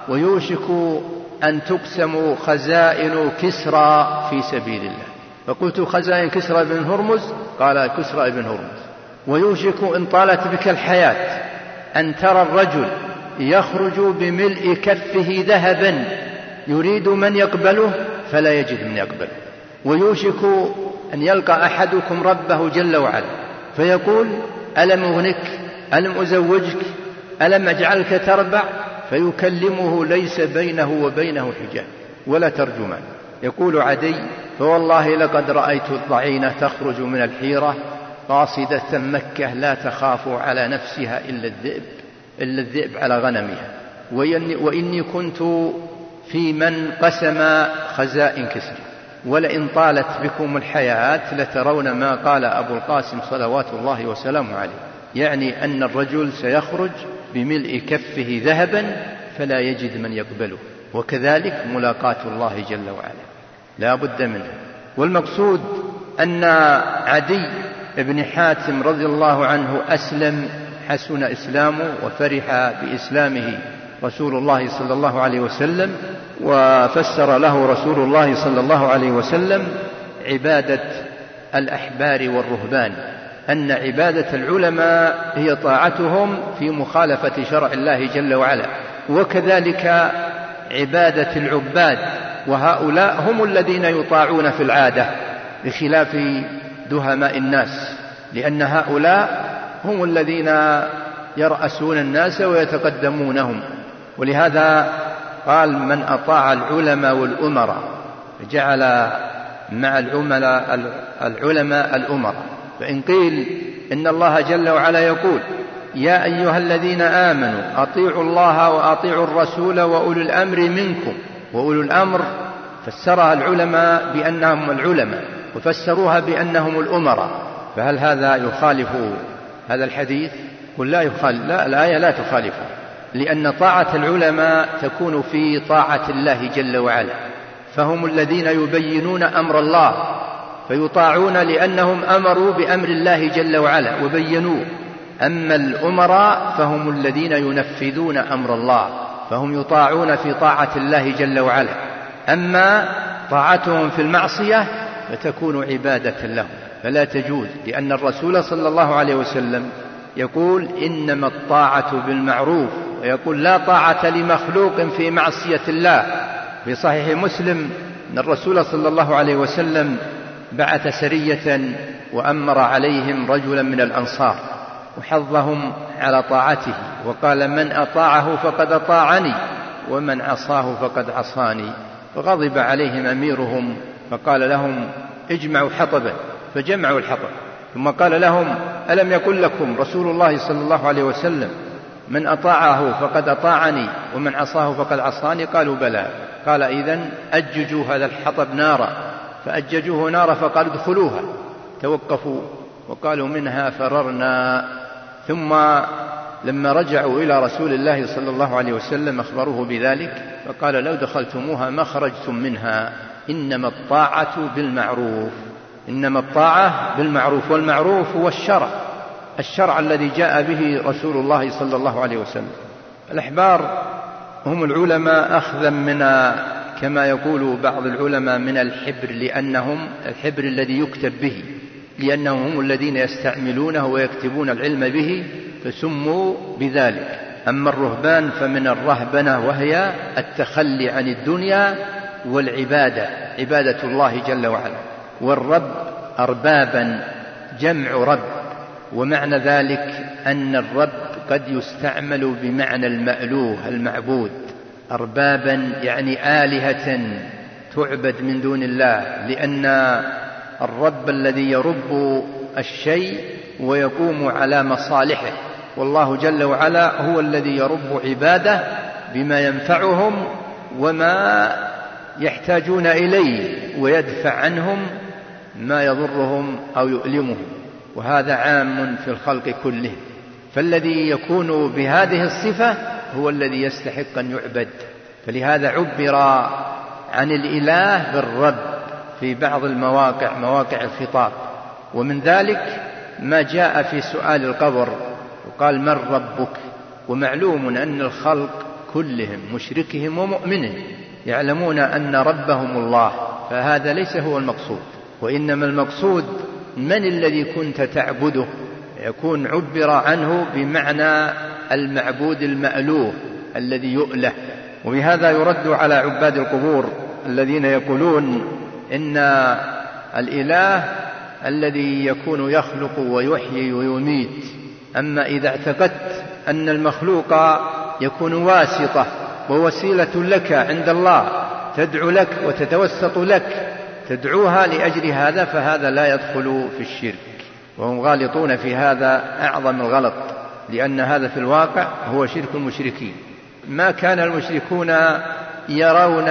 ويوشك أن تقسم خزائن كسرى في سبيل الله. فقلت: خزائن كسرى بن هرمز؟ قال: كسرى بن هرمز. ويوشك إن طالت بك الحياة أن ترى الرجل يخرج بملء كفه ذهبا يريد من يقبله فلا يجد من يقبله. ويوشك أن يلقى أحدكم ربه جل وعلا فيقول: ألم أغنك، ألم أزوجك، ألم أجعلك تربع، فيكلمه ليس بينه وبينه حجاب ولا ترجمان. يقول عدي: فوالله لقد رأيت الضعينة تخرج من الحيرة قاصدة مكة لا تخاف على نفسها إلا الذئب على غنمها، وإني كنت في من قسم خزائن كسر، ولئن طالت بكم الحياة لترون ما قال أبو القاسم صلوات الله وسلامه عليه، يعني أن الرجل سيخرج بملء كفه ذهبا فلا يجد من يقبله، وكذلك ملاقاة الله جل وعلا لا بد منه. والمقصود أن عدي بن حاتم رضي الله عنه أسلم، حسن إسلامه وفرح بإسلامه رسول الله صلى الله عليه وسلم، وفسر له رسول الله صلى الله عليه وسلم عبادة الأحبار والرهبان، أن عبادة العلماء هي طاعتهم في مخالفة شرع الله جل وعلا، وكذلك عبادة العباد، وهؤلاء هم الذين يطاعون في العادة بخلاف دهماء الناس، لأن هؤلاء هم الذين يرأسون الناس ويتقدمونهم. ولهذا قال: من أطاع العلماء والأمراء جعل مع العلماء الأمراء. فإن قيل إن الله جل وعلا يقول يا أيها الذين آمنوا أطيعوا الله وأطيعوا الرسول وأولي الأمر منكم، وأولي الأمر فسرها العلماء بأنهم العلماء وفسروها بأنهم الأمراء، فهل هذا يخالف هذا الحديث؟ قل لا يخالف، لا، الآية لا تخالفه، لأن طاعة العلماء تكون في طاعة الله جل وعلا، فهم الذين يبينون أمر الله فيطاعون لأنهم أمروا بأمر الله جل وعلا وبينوه. أما الأمراء فهم الذين ينفذون أمر الله فهم يطاعون في طاعة الله جل وعلا. أما طاعتهم في المعصية فتكون عبادة لهم فلا تجوز، لأن الرسول صلى الله عليه وسلم يقول إنما الطاعة بالمعروف، ويقول لا طاعة لمخلوق في معصية الله. في صحيح مسلم أن الرسول صلى الله عليه وسلم بعث سرية وأمر عليهم رجلا من الأنصار وحضهم على طاعته وقال من أطاعه فقد أطاعني ومن عصاه فقد عصاني. فغضب عليهم أميرهم فقال لهم اجمعوا حطبا، فجمعوا الحطب، ثم قال لهم ألم يقل لكم رسول الله صلى الله عليه وسلم من أطاعه فقد أطاعني ومن عصاه فقد عصاني؟ قالوا بلى. قال إذن أججوا هذا الحطب نارا، فأججوه نارا فقال ادخلوها، توقفوا وقالوا منها فررنا. ثم لما رجعوا إلى رسول الله صلى الله عليه وسلم أخبروه بذلك فقال لو دخلتموها ما خرجتم منها، إنما الطاعة بالمعروف، إنما الطاعة بالمعروف، والمعروف هو الشرع الذي جاء به رسول الله صلى الله عليه وسلم. الأحبار هم العلماء أخذا من كما يقول بعض العلماء من الحبر، لأنهم الحبر الذي يكتب به، لأنهم هم الذين يستعملونه ويكتبون العلم به فسموا بذلك. أما الرهبان فمن الرهبنة وهي التخلي عن الدنيا والعبادة، عبادة الله جل وعلا. والرب أربابا جمع رب، ومعنى ذلك أن الرب قد يستعمل بمعنى المألوه المعبود. أربابا يعني آلهة تعبد من دون الله، لأن الرب الذي يرب الشيء ويقوم على مصالحه، والله جل وعلا هو الذي يرب عباده بما ينفعهم وما يحتاجون إليه ويدفع عنهم ما يضرهم أو يؤلمهم، وهذا عام في الخلق كله. فالذي يكون بهذه الصفة هو الذي يستحق أن يعبد، فلهذا عبر عن الإله بالرب في بعض المواقع، مواقع الخطاب. ومن ذلك ما جاء في سؤال القبر وقال من ربك، ومعلوم أن الخلق كلهم مشركهم ومؤمنهم يعلمون أن ربهم الله، فهذا ليس هو المقصود، وإنما المقصود من الذي كنت تعبده، يكون عبر عنه بمعنى المعبود المألوه الذي يؤله. وبهذا يرد على عباد القبور الذين يقولون إن الإله الذي يكون يخلق ويحيي ويميت، أما إذا اعتقدت أن المخلوق يكون واسطة ووسيلة لك عند الله تدعو لك وتتوسط لك، تدعوها لأجل هذا، فهذا لا يدخل في الشرك، وهم غالطون في هذا أعظم الغلط، لأن هذا في الواقع هو شرك المشركين. ما كان المشركون يرون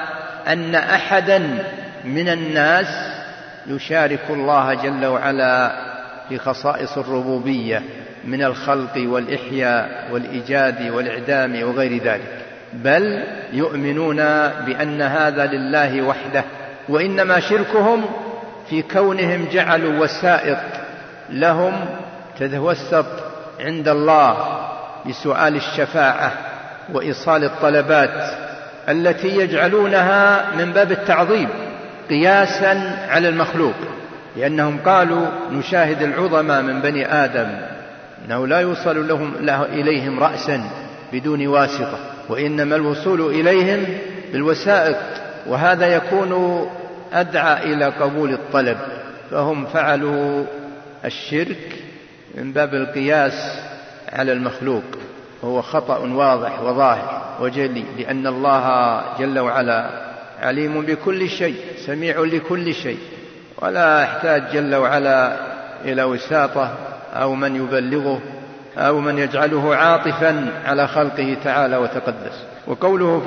أن أحدا من الناس يشارك الله جل وعلا في خصائص الربوبية من الخلق والإحياء والإيجاد والإعدام وغير ذلك، بل يؤمنون بأن هذا لله وحده. وإنما شركهم في كونهم جعلوا وسائط لهم تتوسط عند الله بسؤال الشفاعة وإيصال الطلبات التي يجعلونها من باب التعظيم قياسا على المخلوق، لأنهم قالوا نشاهد العظماء من بني آدم أنه لا يوصل إليهم رأسا بدون واسطة، وإنما الوصول إليهم بالوسائط، وهذا يكون أدعى إلى قبول الطلب. فهم فعلوا الشرك من باب القياس على المخلوق، وهو خطأ واضح وظاهر وجلي، لأن الله جل وعلا عليم بكل شيء سميع لكل شيء، ولا يحتاج جل وعلا إلى وساطة أو من يبلغه أو من يجعله عاطفا على خلقه تعالى وتقدس. وقوله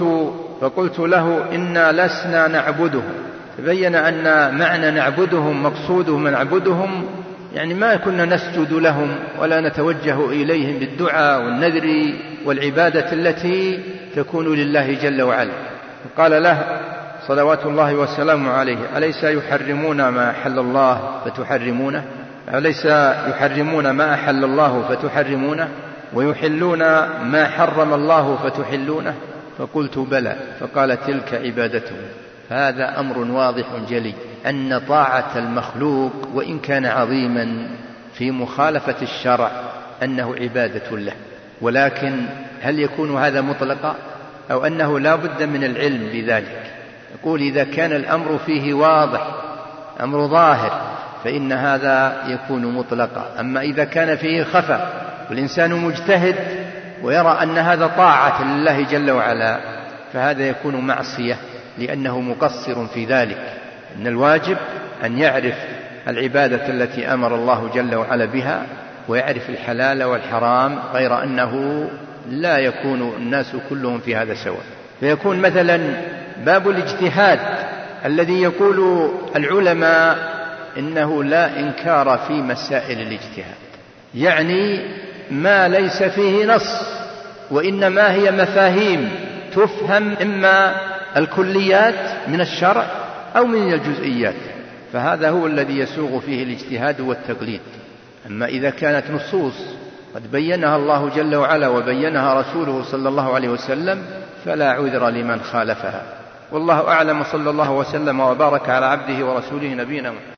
فقلت له إنا لسنا نعبده، تبين أن معنى نعبدهم مقصوده من نعبدهم يعني ما كنا نسجد لهم ولا نتوجه إليهم بالدعاء والنذر والعبادة التي تكون لله جل وعلا. قال له صلوات الله وسلامه عليه أليس يحرمون ما أحل الله فتحرمونه، أليس يحرمون ما أحل الله فتحرمونه ويحلون ما حرم الله فتحلونه؟ فقلت بلى. فقال تلك عبادتهم. هذا أمر واضح جلي أن طاعة المخلوق وإن كان عظيما في مخالفة الشرع أنه عبادة له، ولكن هل يكون هذا مطلقا أو أنه لا بد من العلم بذلك؟ يقول إذا كان الأمر فيه واضح أمر ظاهر فإن هذا يكون مطلقا، أما إذا كان فيه خفى والإنسان مجتهد ويرى أن هذا طاعة لله جل وعلا فهذا يكون معصية لأنه مقصر في ذلك. إن الواجب أن يعرف العبادة التي أمر الله جل وعلا بها ويعرف الحلال والحرام، غير أنه لا يكون الناس كلهم في هذا سواء. فيكون مثلا باب الاجتهاد الذي يقول العلماء إنه لا إنكار في مسائل الاجتهاد، يعني ما ليس فيه نص وإنما هي مفاهيم تفهم إما الكليات من الشرع أو من الجزئيات، فهذا هو الذي يسوغ فيه الاجتهاد والتقليد. أما إذا كانت نصوص قد بينها الله جل وعلا وبينها رسوله صلى الله عليه وسلم فلا عذر لمن خالفها. والله أعلم، صلى الله وسلم وبارك على عبده ورسوله نبينا محمد.